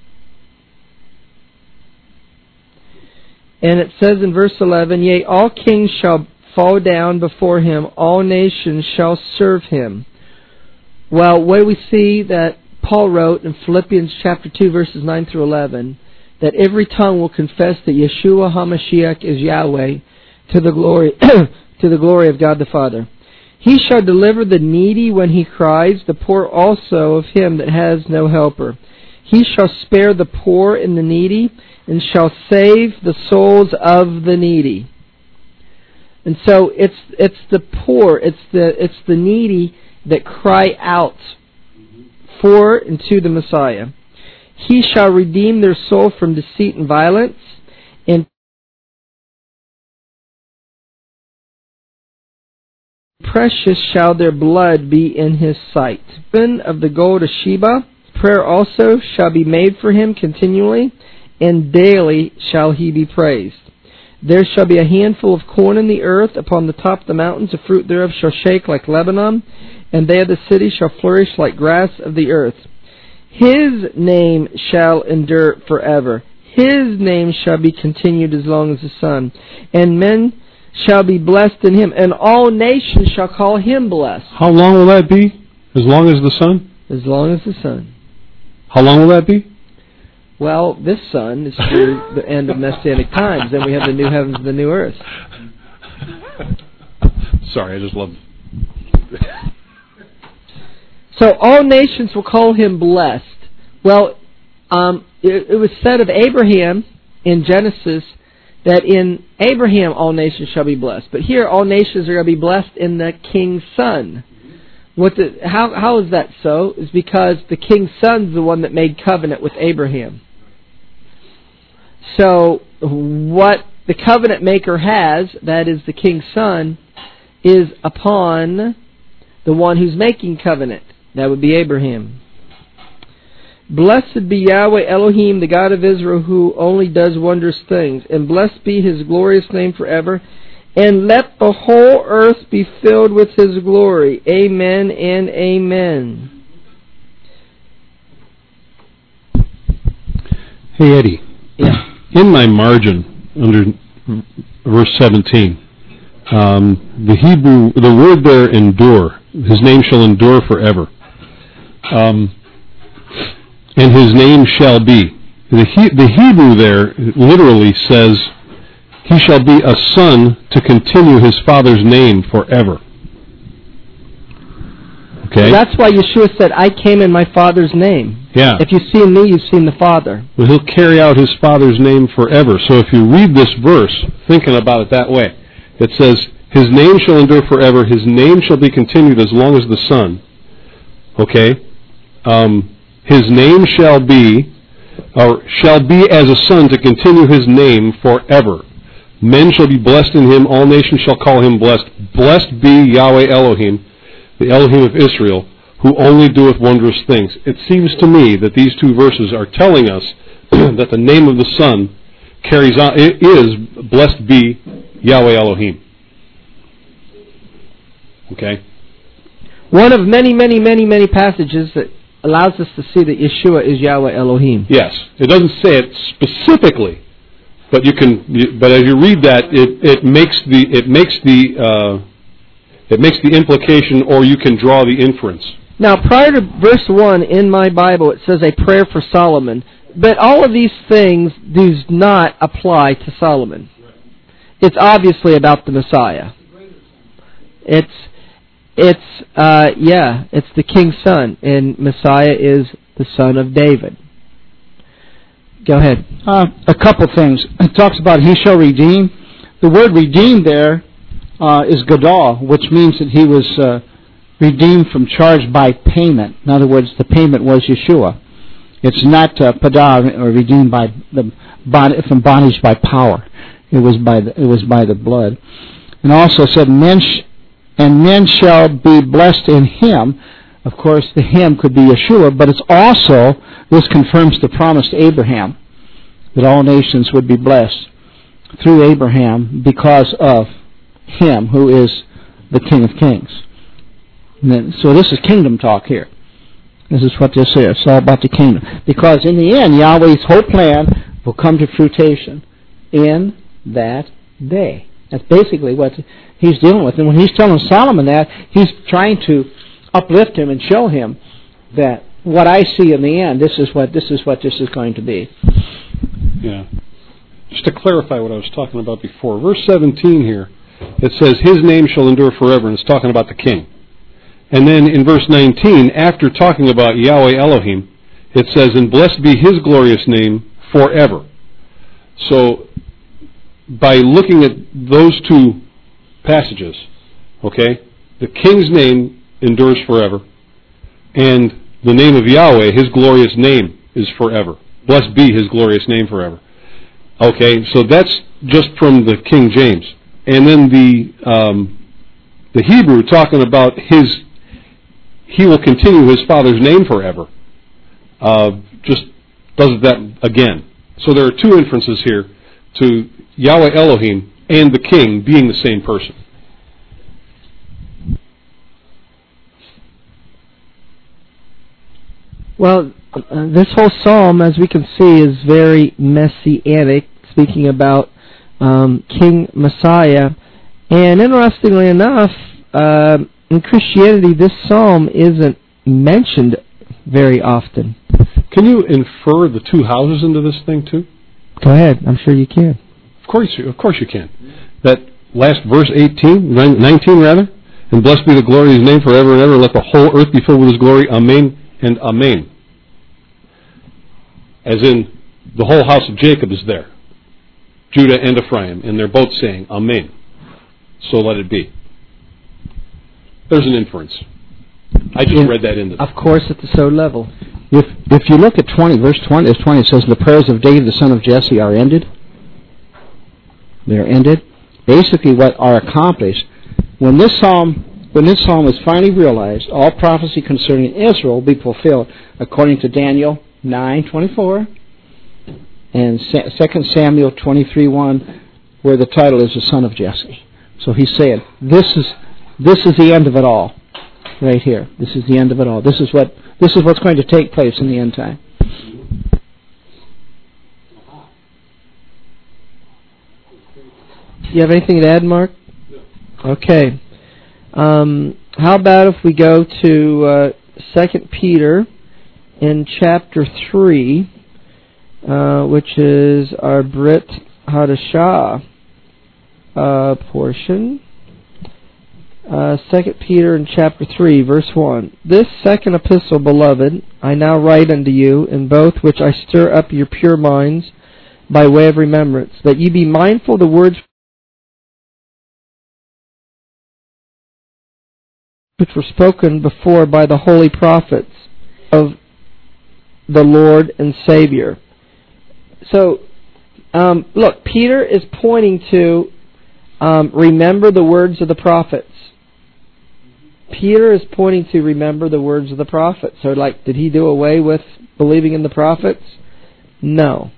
And it says in verse 11, "Yea, all kings shall fall down before Him, all nations shall serve Him." Well, where we see that Paul wrote in Philippians chapter 2, verses 9 through 11, that every tongue will confess that Yeshua HaMashiach is Yahweh, to the glory of God the Father. "He shall deliver the needy when he cries, the poor also of him that has no helper. He shall spare the poor and the needy, and shall save the souls of the needy." And so it's the poor, it's the needy that cry out for and to the Messiah. "He shall redeem their soul from deceit and violence, and precious shall their blood be in His sight. Of the gold of Sheba, prayer also shall be made for him continually, and daily shall he be praised. There shall be a handful of corn in the earth upon the top of the mountains, the fruit thereof shall shake like Lebanon, and they of the city shall flourish like grass of the earth. His name shall endure forever. His name shall be continued as long as the sun. And men shall be blessed in Him, and all nations shall call Him blessed." How long will that be? As long as the sun? As long as the sun. How long will that be? Well, this sun is through the end of Messianic times. Then we have the new heavens and the new earth. Sorry, I just love it. So all nations will call Him blessed. Well, it was said of Abraham in Genesis that in Abraham all nations shall be blessed. But here all nations are going to be blessed in the king's son. How is that so? It's because the king's son's the one that made covenant with Abraham. So what the covenant maker has, that is the king's son, is upon the one who's making covenant. That would be Abraham. Blessed be Yahweh Elohim, the God of Israel, who only does wondrous things. And blessed be His glorious name forever. And let the whole earth be filled with His glory. Amen and amen. Hey, Eddie. Yeah. In my margin, under verse 17, the word there, endure, His name shall endure forever. And His name shall be. The Hebrew there literally says, He shall be a son to continue His father's name forever. Okay? That's why Yeshua said, I came in my Father's name. Yeah. If you've seen me, you've seen the Father. Well, He'll carry out His Father's name forever. So if you read this verse, thinking about it that way, it says, His name shall endure forever, His name shall be continued as long as the sun. Okay? His name shall be as a son to continue His name forever. Men shall be blessed in Him, all nations shall call Him blessed. Blessed be Yahweh Elohim, the Elohim of Israel, who only doeth wondrous things. It seems to me that these two verses are telling us that the name of the Son carries on. It is blessed be Yahweh Elohim. Okay? One of many, many, many, many passages that allows us to see that Yeshua is Yahweh Elohim. Yes. It doesn't say it specifically, but but as you read that, it makes the implication, or you can draw the inference. Now, prior to verse 1 in my Bible, it says a prayer for Solomon. But all of these things do not apply to Solomon. It's obviously about the Messiah. It's the king's son, and Messiah is the son of David. Go ahead. A couple things. It talks about He shall redeem. The word redeem there is gadol, which means that He was redeemed from charge by payment. In other words, the payment was Yeshua. It's not padar, or redeemed from bondage by power. It was by the blood. And also said, men shall be blessed in Him. Of course, the Him could be Yeshua, but it's also, this confirms the promise to Abraham, that all nations would be blessed through Abraham because of Him who is the King of Kings. So this is kingdom talk here. This is what this is. It's all about the kingdom. Because in the end, Yahweh's whole plan will come to fruition in that day. That's basically what He's dealing with. And when He's telling Solomon that, He's trying to uplift him and show him that what I see in the end, this is what this is going to be. Yeah. Just to clarify what I was talking about before, verse 17 here, it says, His name shall endure forever, and it's talking about the king. And then in verse 19, after talking about Yahweh Elohim, it says, and blessed be His glorious name forever. So, by looking at those two passages, okay, the king's name endures forever, and the name of Yahweh, His glorious name, is forever. Blessed be His glorious name forever. Okay, so that's just from the King James. And then the Hebrew, talking about He will continue His Father's name forever, just does that again. So there are two inferences here to Yahweh Elohim and the King being the same person. Well, this whole psalm, as we can see, is very messianic, speaking about King Messiah. And interestingly enough, in Christianity, this psalm isn't mentioned very often. Can you infer the two houses into this thing too? Go ahead. I'm sure you can. Of course you can. That last verse 19 rather, and blessed be the glory of His name forever and ever. Let the whole earth be filled with His glory. Amen and amen. As in, the whole house of Jacob is there, Judah and Ephraim, and they're both saying amen. So let it be. There's an inference. I just read that into that. Of course, at the so level. If you look at verse 20, it says, the prayers of David, the son of Jesse, are ended. They are ended. Basically, what are accomplished. When this psalm when this psalm is finally realized, all prophecy concerning Israel will be fulfilled, according to Daniel 9:24 and 2 Samuel 23:1, where the title is the Son of Jesse. So he's saying, this is the end of it all, right here. This is the end of it all. This is what's going to take place in the end time. Do you have anything to add, Mark? No. Okay. How about if we go to 2 Peter in chapter 3, which is our Brit Hadashah portion. 2 Peter in chapter 3, verse 1. This second epistle, beloved, I now write unto you, in both which I stir up your pure minds by way of remembrance, that ye be mindful of the words which were spoken before by the holy prophets of the Lord and Savior. So, look, Peter is pointing to remember the words of the prophets. Peter is pointing to remember the words of the prophets. So, like, did he do away with believing in the prophets? No.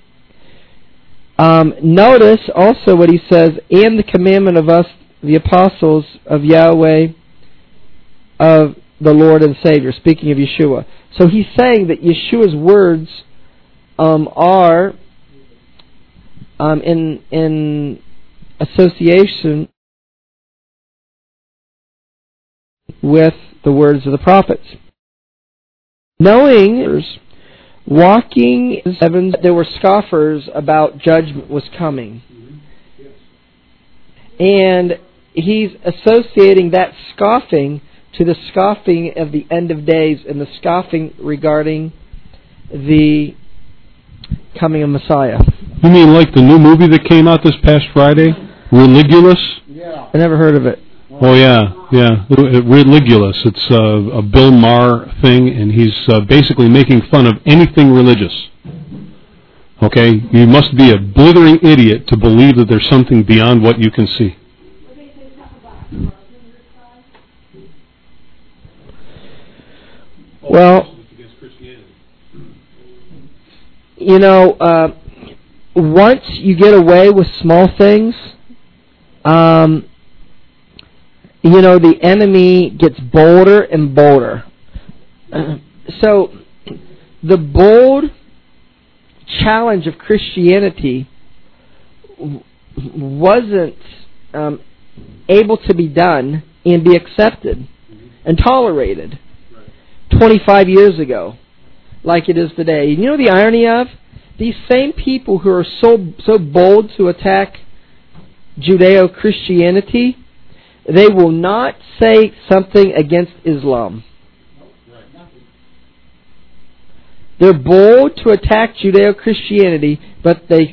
Notice also what he says, and the commandment of us, the apostles of Yahweh, of the Lord and Savior, speaking of Yeshua. So he's saying that Yeshua's words are in association with the words of the prophets. Knowing, walking in heaven, there were scoffers about judgment was coming. And he's associating that scoffing to the scoffing of the end of days and the scoffing regarding the coming of Messiah. You mean like the new movie that came out this past Friday? Religulous? Yeah. I never heard of it. Oh, yeah. Religulous. It's a Bill Maher thing, and he's basically making fun of anything religious. Okay? You must be a blithering idiot to believe that there's something beyond what you can see. Well, once you get away with small things, the enemy gets bolder and bolder. So, the bold challenge of Christianity wasn't able to be done and be accepted and tolerated 25 years ago, like it is today. You know the irony of? These same people who are so bold to attack Judeo-Christianity, they will not say something against Islam. They're bold to attack Judeo-Christianity, but I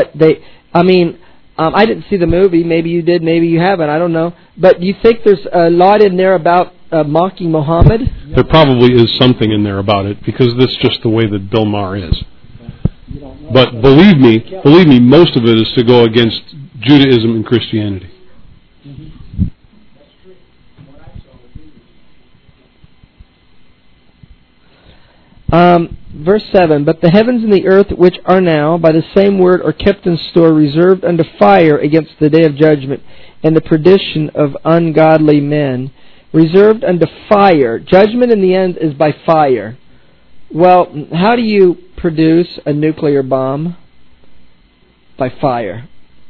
didn't see the movie. Maybe you did, maybe you haven't. I don't know. But do you think there's a lot in there about mocking Muhammad? There probably is something in there about it, because that's just the way that Bill Maher is. But believe me, most of it is to go against Judaism and Christianity. Verse 7, but the heavens and the earth which are now, by the same word, are kept in store, reserved unto fire against the day of judgment, and the perdition of ungodly men. Reserved unto fire. Judgment in the end is by fire. Well, how do you produce a nuclear bomb? By fire.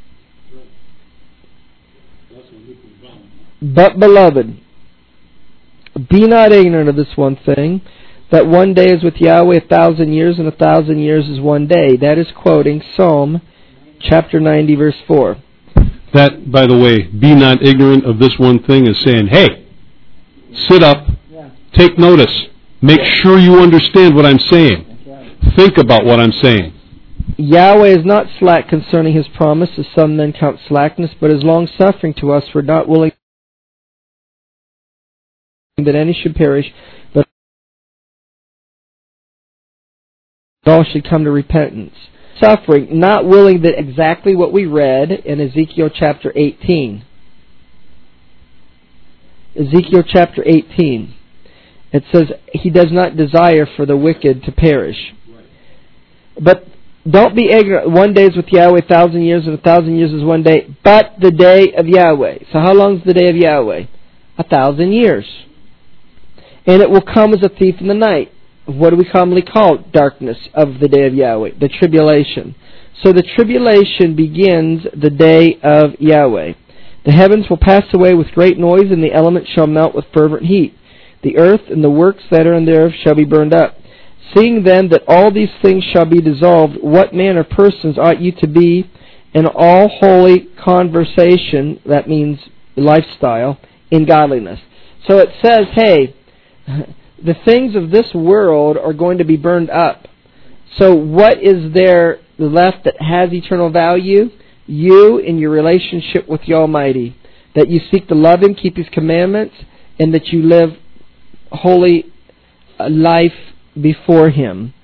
But, beloved, be not ignorant of this one thing, that one day is with Yahweh 1,000 years, and 1,000 years is one day. That is quoting Psalm chapter 90, verse 4. That, by the way, be not ignorant of this one thing, is saying, hey, sit up, take notice, make sure you understand what I'm saying. Think about what I'm saying. Yahweh is not slack concerning His promise, as some men count slackness, but is long-suffering to us, for not willing that any should perish, but all should come to repentance. Suffering, not willing that exactly what we read in Ezekiel chapter 18. Ezekiel chapter 18. It says, He does not desire for the wicked to perish. But don't be ignorant. 1 day is with Yahweh 1,000 years, and 1,000 years is 1 day. But the day of Yahweh. So how long is the day of Yahweh? 1,000 years. And it will come as a thief in the night. What do we commonly call darkness of the day of Yahweh? The tribulation. So the tribulation begins the day of Yahweh. The heavens will pass away with great noise, and the elements shall melt with fervent heat. The earth and the works that are in thereof shall be burned up. Seeing then that all these things shall be dissolved, what manner of persons ought you to be in all holy conversation, that means lifestyle, in godliness. So it says, hey, the things of this world are going to be burned up. So what is there left that has eternal value? You in your relationship with the Almighty. That you seek to love Him, keep His commandments, and that you live holy life before Him.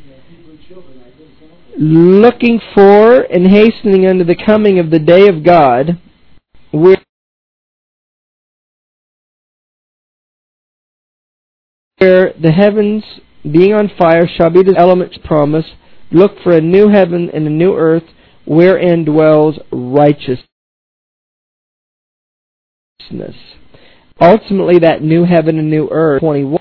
Looking for and hastening unto the coming of the day of God, where the heavens being on fire shall be the elements promised. Look for a new heaven and a new earth, wherein dwells righteousness. Ultimately, that new heaven and new earth, 21,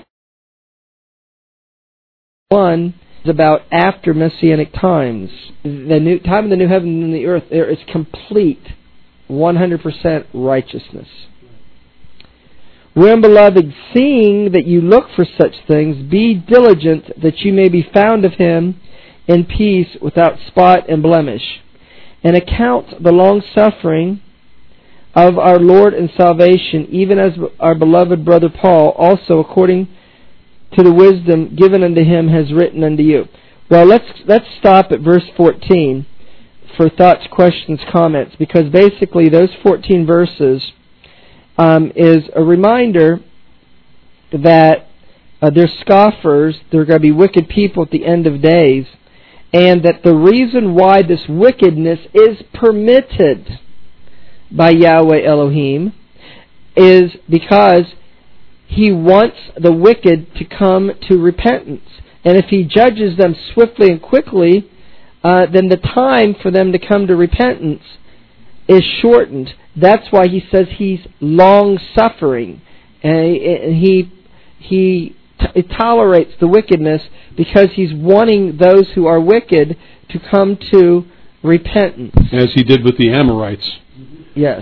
is about after Messianic times. The new time of the new heaven and the earth, there is complete 100% righteousness. Wherein, beloved, seeing that you look for such things, be diligent that you may be found of Him in peace, without spot and blemish, and account the long-suffering of our Lord and salvation, even as our beloved brother Paul also, according to the wisdom given unto him, has written unto you. Well, let's stop at verse 14 for thoughts, questions, comments, because basically those 14 verses is a reminder that there's scoffers, there are going to be wicked people at the end of days, and that the reason why this wickedness is permitted by Yahweh Elohim is because He wants the wicked to come to repentance. And if He judges them swiftly and quickly, then the time for them to come to repentance is shortened. That's why He says He's long-suffering. And He tolerates the wickedness because He's wanting those who are wicked to come to repentance. As He did with the Amorites. Yes.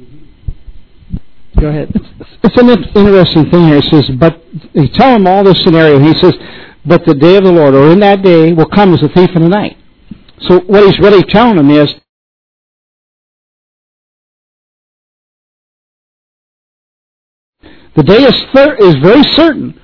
Go ahead. It's an interesting thing here. It says, but you tell him all this scenario. He says, but the day of the Lord, or in that day, will come as a thief in the night. So what he's really telling them is, the day is very certain,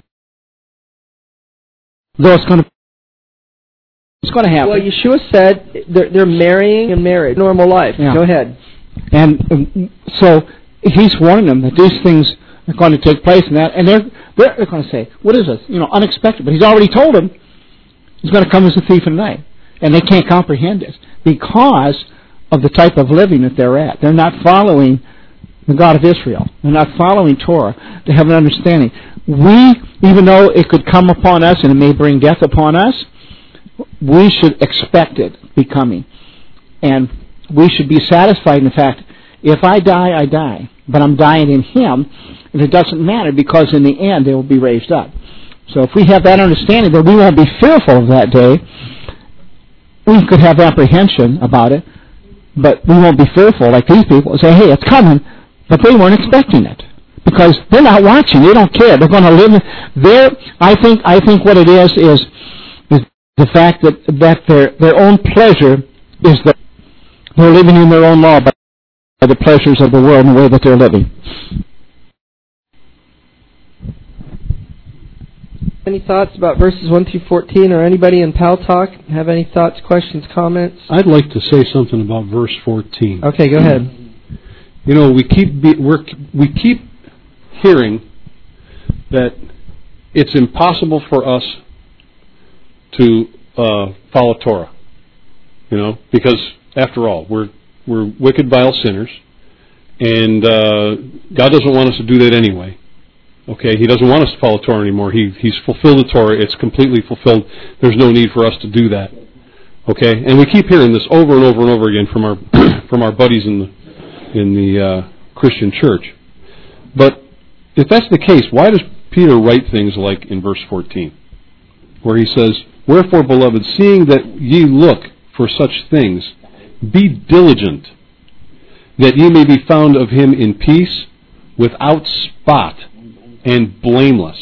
though it's going to happen. Well, Yeshua said they're marrying and married. Normal life. Yeah. Go ahead. And so He's warning them that these things are going to take place, and they're going to say, "What is this? Unexpected." But He's already told them He's going to come as a thief in the night, and they can't comprehend it because of the type of living that they're at. They're not following the God of Israel. They're not following Torah to have an understanding. We, even though it could come upon us and it may bring death upon us, we should expect it be coming. And we should be satisfied in the fact, if I die, I die. But I'm dying in Him, and it doesn't matter because in the end they will be raised up. So if we have that understanding, that we won't be fearful of that day. We could have apprehension about it, but we won't be fearful like these people and say, hey, it's coming. But they weren't expecting it because they're not watching. They don't care. They're going to live there. I think what it is the fact that their own pleasure is that they're living in their own law by the pleasures of the world and the way that they're living. Any thoughts about verses 1 through 14, or anybody in Pal Talk have any thoughts, questions, comments? I'd like to say something about verse 14. Okay, go ahead. We keep hearing that it's impossible for us to follow Torah. Because after all, we're wicked, vile sinners, And God doesn't want us to do that anyway. Okay, He doesn't want us to follow Torah anymore. He's fulfilled the Torah. It's completely fulfilled. There's no need for us to do that. Okay, and we keep hearing this over and over and over again from our from our buddies in the Christian church. But if that's the case, why does Peter write things like in verse 14, where he says, "Wherefore, beloved, seeing that ye look for such things, be diligent, that ye may be found of Him in peace, without spot, and blameless."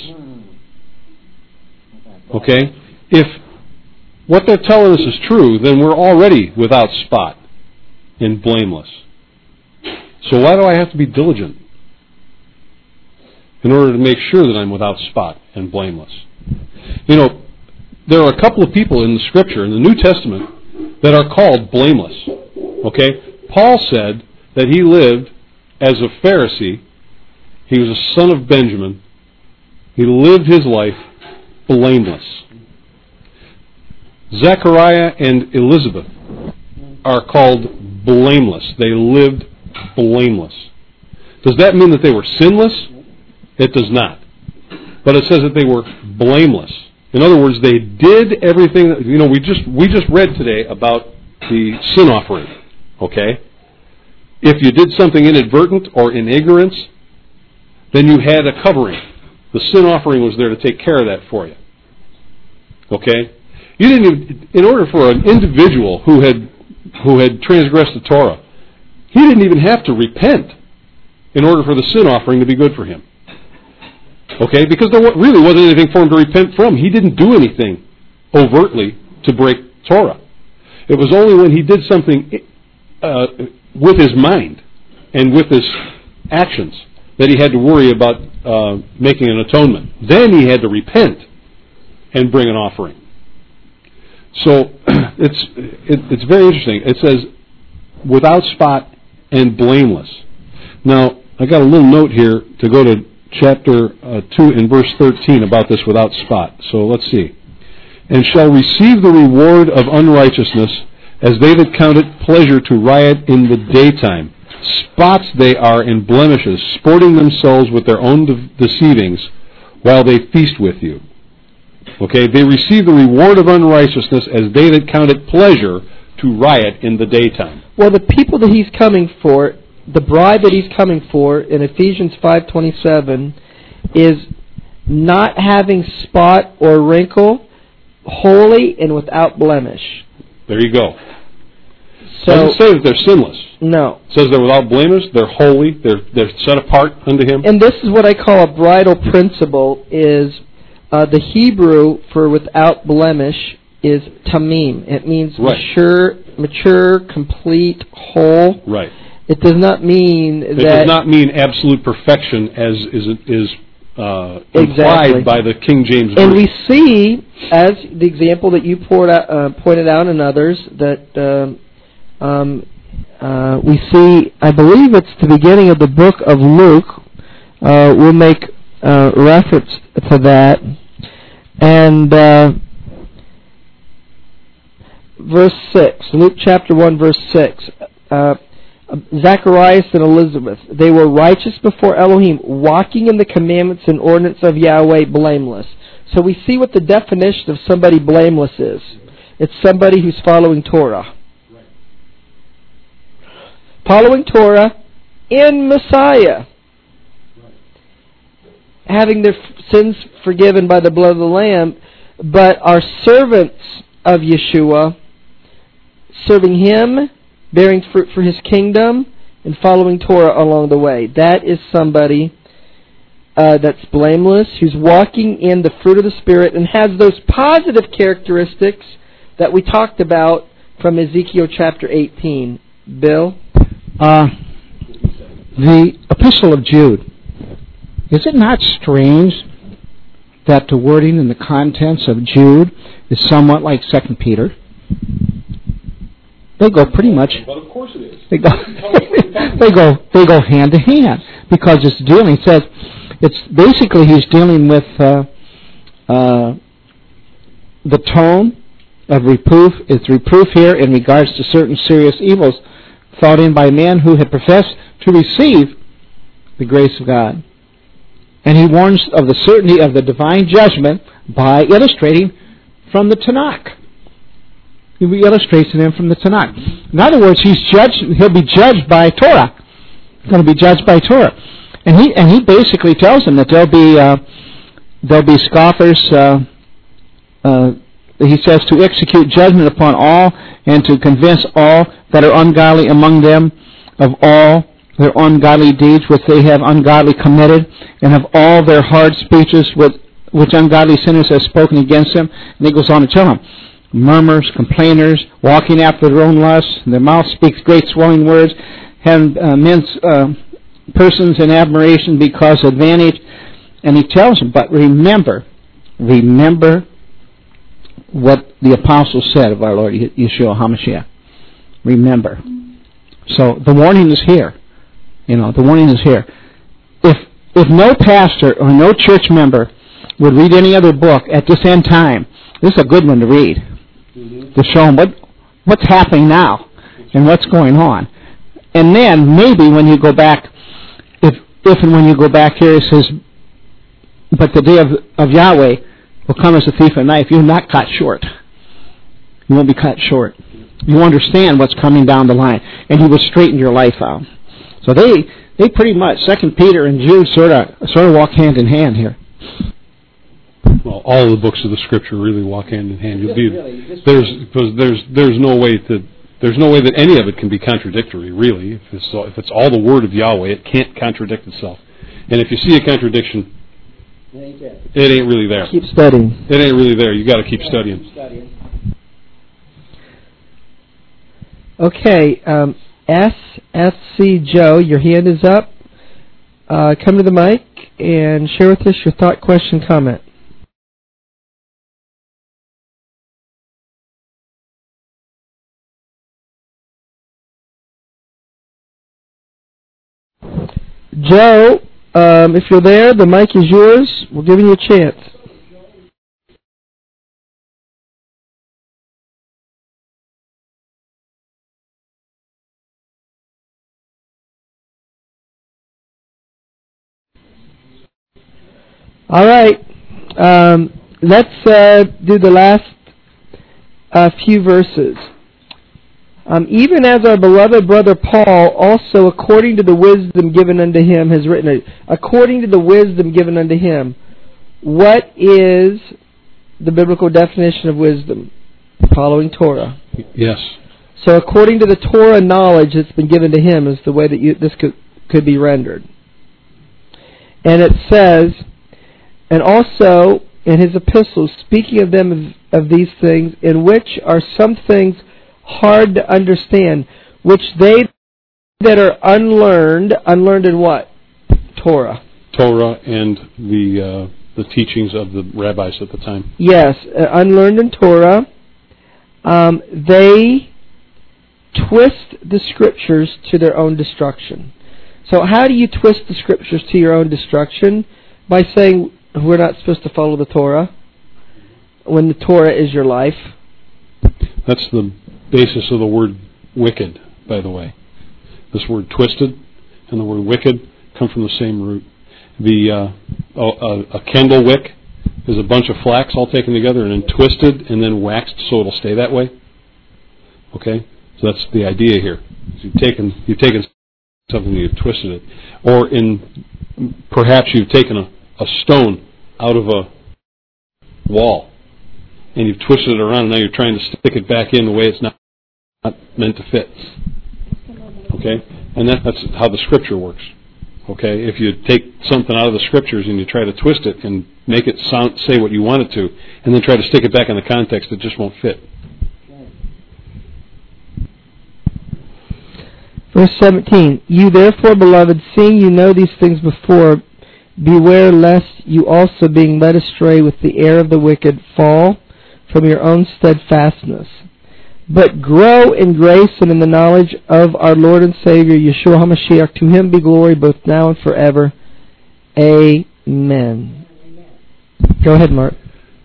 Okay? If what they're telling us is true, then we're already without spot and blameless. So why do I have to be diligent in order to make sure that I'm without spot and blameless? You know, there are a couple of people in the Scripture, in the New Testament, that are called blameless. Okay? Paul said that he lived as a Pharisee. He was a son of Benjamin. He lived his life blameless. Zechariah and Elizabeth are called blameless. They lived blameless. Does that mean that they were sinless? It does not. But it says that they were blameless. In other words, they did everything that, you know, we just read today about the sin offering. Okay? If you did something inadvertent or in ignorance, then you had a covering. The sin offering was there to take care of that for you. Okay? You didn't even, in order for an individual who had transgressed the Torah, he didn't even have to repent in order for the sin offering to be good for him. Okay? Because there really wasn't anything for him to repent from. He didn't do anything overtly to break Torah. It was only when he did something with his mind and with his actions that he had to worry about making an atonement. Then he had to repent and bring an offering. So it's very interesting. It says, without spot and blameless. Now, I got a little note here to go to chapter 2 and verse 13 about this without spot. So let's see. "And shall receive the reward of unrighteousness, as they that count it pleasure to riot in the daytime. Spots they are and blemishes, sporting themselves with their own deceivings, while they feast with you." Okay, they receive the reward of unrighteousness as they that count it pleasure to riot in the daytime. Well, the people that he's coming for, the bride that he's coming for in Ephesians 5:27 is not having spot or wrinkle, holy and without blemish. There you go. So, it doesn't say that they're sinless. No. It says they're without blemish, they're holy, they're set apart unto Him. And this is what I call a bridal principle, is the Hebrew for without blemish is tamim. It means right. mature, complete, whole. Right. It does not mean It that... does not mean absolute perfection as is implied exactly. by the King James Version. And we see, as the example that you pointed out and others, that we see, I believe it's the beginning of the book of Luke, we'll make reference to that. And verse 6, Luke chapter 1, verse 6, Zacharias and Elizabeth, they were righteous before Elohim, walking in the commandments and ordinance of Yahweh, blameless. So we see what the definition of somebody blameless is. It's somebody who's following Torah. Following Torah in Messiah. Having their sins forgiven by the blood of the Lamb, but are servants of Yeshua, serving Him, bearing fruit for His kingdom, and following Torah along the way. That is somebody that's blameless, who's walking in the fruit of the Spirit, and has those positive characteristics that we talked about from Ezekiel chapter 18. Bill? The Epistle of Jude. Is it not strange that the wording and the contents of Jude is somewhat like 2 Peter? They go pretty much. But of course it is. They go hand to hand, because it's dealing. Says it's basically he's dealing with the tone of reproof. It's reproof here in regards to certain serious evils thought in by men who had professed to receive the grace of God. And he warns of the certainty of the divine judgment by illustrating from the Tanakh. He illustrates to them from the Tanakh. In other words, he'll be judged by Torah. He's going to be judged by Torah. And he basically tells them that there'll be scoffers. He says to execute judgment upon all and to convince all that are ungodly among them of all their ungodly deeds which they have ungodly committed, and of all their hard speeches which ungodly sinners have spoken against them. And he goes on to tell them, murmurers, complainers, walking after their own lusts, their mouth speaks great swelling words, having men's persons in admiration because of advantage. And he tells them, but remember what the apostles said of our Lord Yeshua HaMashiach. Remember. So the warning is here. The warning is here. If no pastor or no church member would read any other book at this end time, this is a good one to read. To show them what's happening now and what's going on. And then maybe when you go back, if and when you go back here, it says, but the day of Yahweh will come as a thief in the night. You're not cut short. You won't be cut short. You understand what's coming down the line, and you will straighten your life out. So they pretty much, 2 Peter and Jude sort of walk hand in hand here. Well, all the books of the Scripture really walk hand in hand. There's no way that any of it can be contradictory, really. If it's all the Word of Yahweh, it can't contradict itself. And if you see a contradiction, it ain't really there. Keep studying. It ain't really there. You got to keep studying. Okay, SSC Joe, your hand is up. Come to the mic and share with us your thought, question, comment. Joe, if you're there, the mic is yours. We're giving you a chance. All right. Let's do the last few verses. Even as our beloved brother Paul also, according to the wisdom given unto him, has written it. According to the wisdom given unto him. What is the biblical definition of wisdom? Following Torah. Yes. So according to the Torah knowledge that's been given to him is the way that this could be rendered. And it says, and also in his epistles, speaking of them of these things, in which are some things hard to understand, which they that are unlearned in what? Torah. Torah and the teachings of the rabbis at the time. Yes, unlearned in Torah. They twist the Scriptures to their own destruction. So how do you twist the Scriptures to your own destruction? By saying we're not supposed to follow the Torah, when the Torah is your life. That's the basis of the word wicked, by the way. This word twisted and the word wicked come from the same root. A candle wick is a bunch of flax all taken together and then twisted and then waxed so it'll stay that way. Okay? So that's the idea here. You've taken something and you've twisted it. Or perhaps you've taken a stone out of a wall and you've twisted it around and now you're trying to stick it back in the way it's not meant to fit. Okay? And that's how the Scripture works. Okay? If you take something out of the Scriptures and you try to twist it and make it say what you want it to, and then try to stick it back in the context, it just won't fit. Verse 17, you therefore, beloved, seeing you know these things before, beware lest you also, being led astray with the error of the wicked, fall from your own steadfastness. But grow in grace and in the knowledge of our Lord and Savior, Yeshua HaMashiach. To Him be glory both now and forever. Amen. Go ahead, Mark.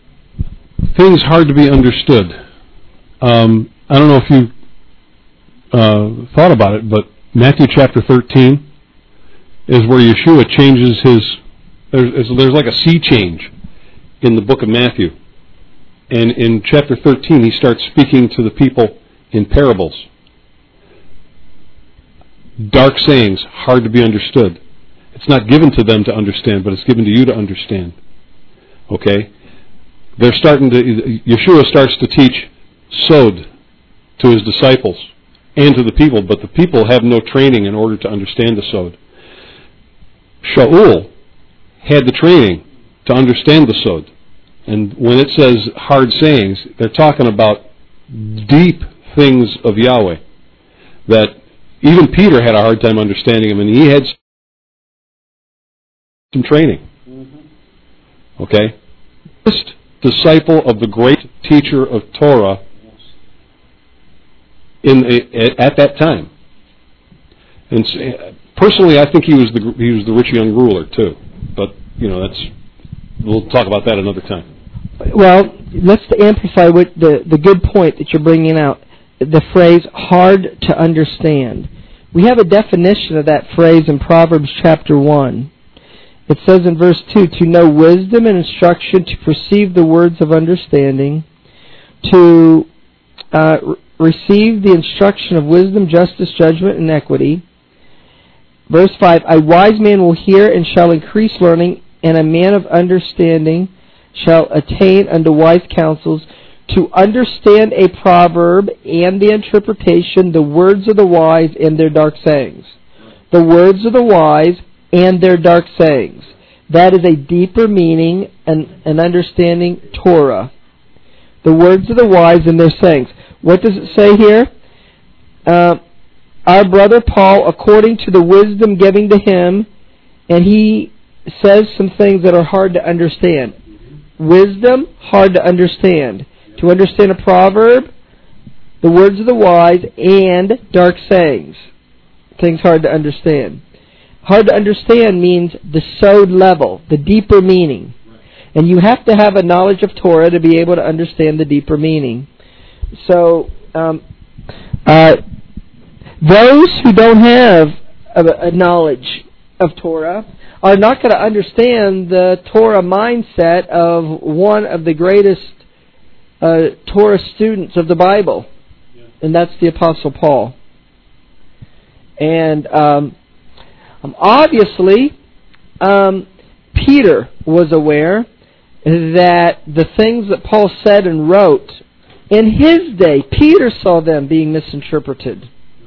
Things hard to be understood. I don't know if thought about it, but Matthew chapter 13 is where Yeshua changes his. There's like a sea change in the book of Matthew, and in chapter 13 he starts speaking to the people in parables, dark sayings, hard to be understood. It's not given to them to understand, but it's given to you to understand. Okay, Yeshua starts to teach Sod to his disciples and to the people, but the people have no training in order to understand the Sod. Shaul had the training to understand the Sod. And when it says hard sayings, they're talking about deep things of Yahweh that even Peter had a hard time understanding them, and he had some training. Okay? First disciple of the great teacher of Torah at that time. And personally, I think he was the rich young ruler too. But we'll talk about that another time. Well, let's amplify what the good point that you're bringing out. The phrase "hard to understand." We have a definition of that phrase in Proverbs chapter 1. It says in verse 2, "To know wisdom and instruction, to perceive the words of understanding, to receive the instruction of wisdom, justice, judgment, and equity." Verse 5, "A wise man will hear and shall increase learning, and a man of understanding shall attain unto wise counsels. To understand a proverb and the interpretation, the words of the wise and their dark sayings." The words of the wise and their dark sayings. That is a deeper meaning and understanding Torah. The words of the wise and their sayings. What does it say here? Our brother Paul, according to the wisdom given to him, and he says some things that are hard to understand. Wisdom, hard to understand. To understand a proverb, the words of the wise, and dark sayings. Things hard to understand. Hard to understand means the sod level, the deeper meaning. And you have to have a knowledge of Torah to be able to understand the deeper meaning. So, those who don't have a knowledge of Torah are not going to understand the Torah mindset of one of the greatest Torah students of the Bible, and that's the Apostle Paul. And obviously, Peter was aware that the things that Paul said and wrote in his day, Peter saw them being misinterpreted.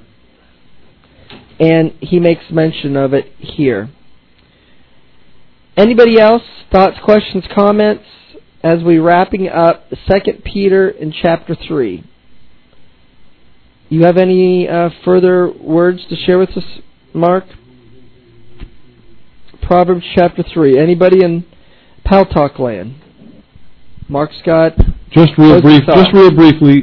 And he makes mention of it here. Anybody else? Thoughts, questions, comments? As we're wrapping up 2 Peter in chapter 3. You have any further words to share with us, Mark? Proverbs chapter 3. Anybody in Pal Talk land? Mark Scott? Just real briefly,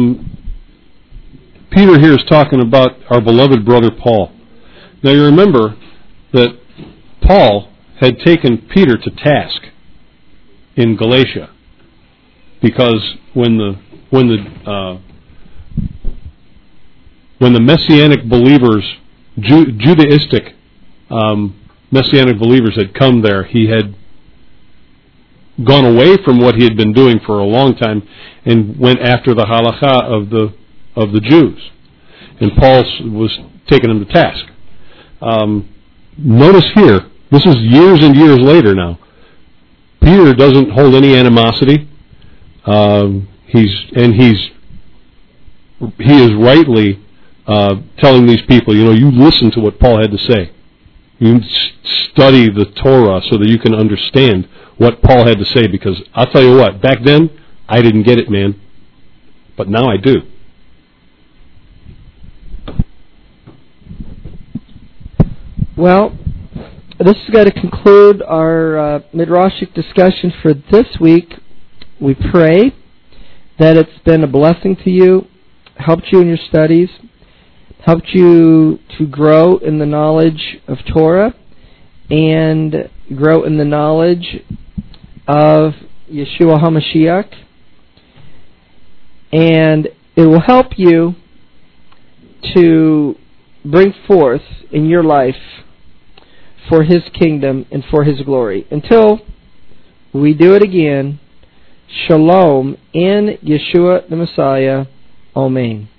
Peter here is talking about our beloved brother Paul. Now you remember that Paul had taken Peter to task in Galatia, because when the Messianic believers, Judaistic Messianic believers had come there, he had gone away from what he had been doing for a long time and went after the halakha of the Jews, and Paul was taking him to task. Notice here, this is years and years later now. Peter doesn't hold any animosity. He is rightly telling these people, you listen to what Paul had to say. You study the Torah so that you can understand what Paul had to say, because I'll tell you what, back then, I didn't get it, man. But now I do. Well, this is going to conclude our Midrashic discussion for this week. We pray that it's been a blessing to you, helped you in your studies, helped you to grow in the knowledge of Torah and grow in the knowledge of Yeshua HaMashiach. And it will help you to bring forth in your life for His kingdom and for His glory. Until we do it again, Shalom in Yeshua the Messiah. Amen.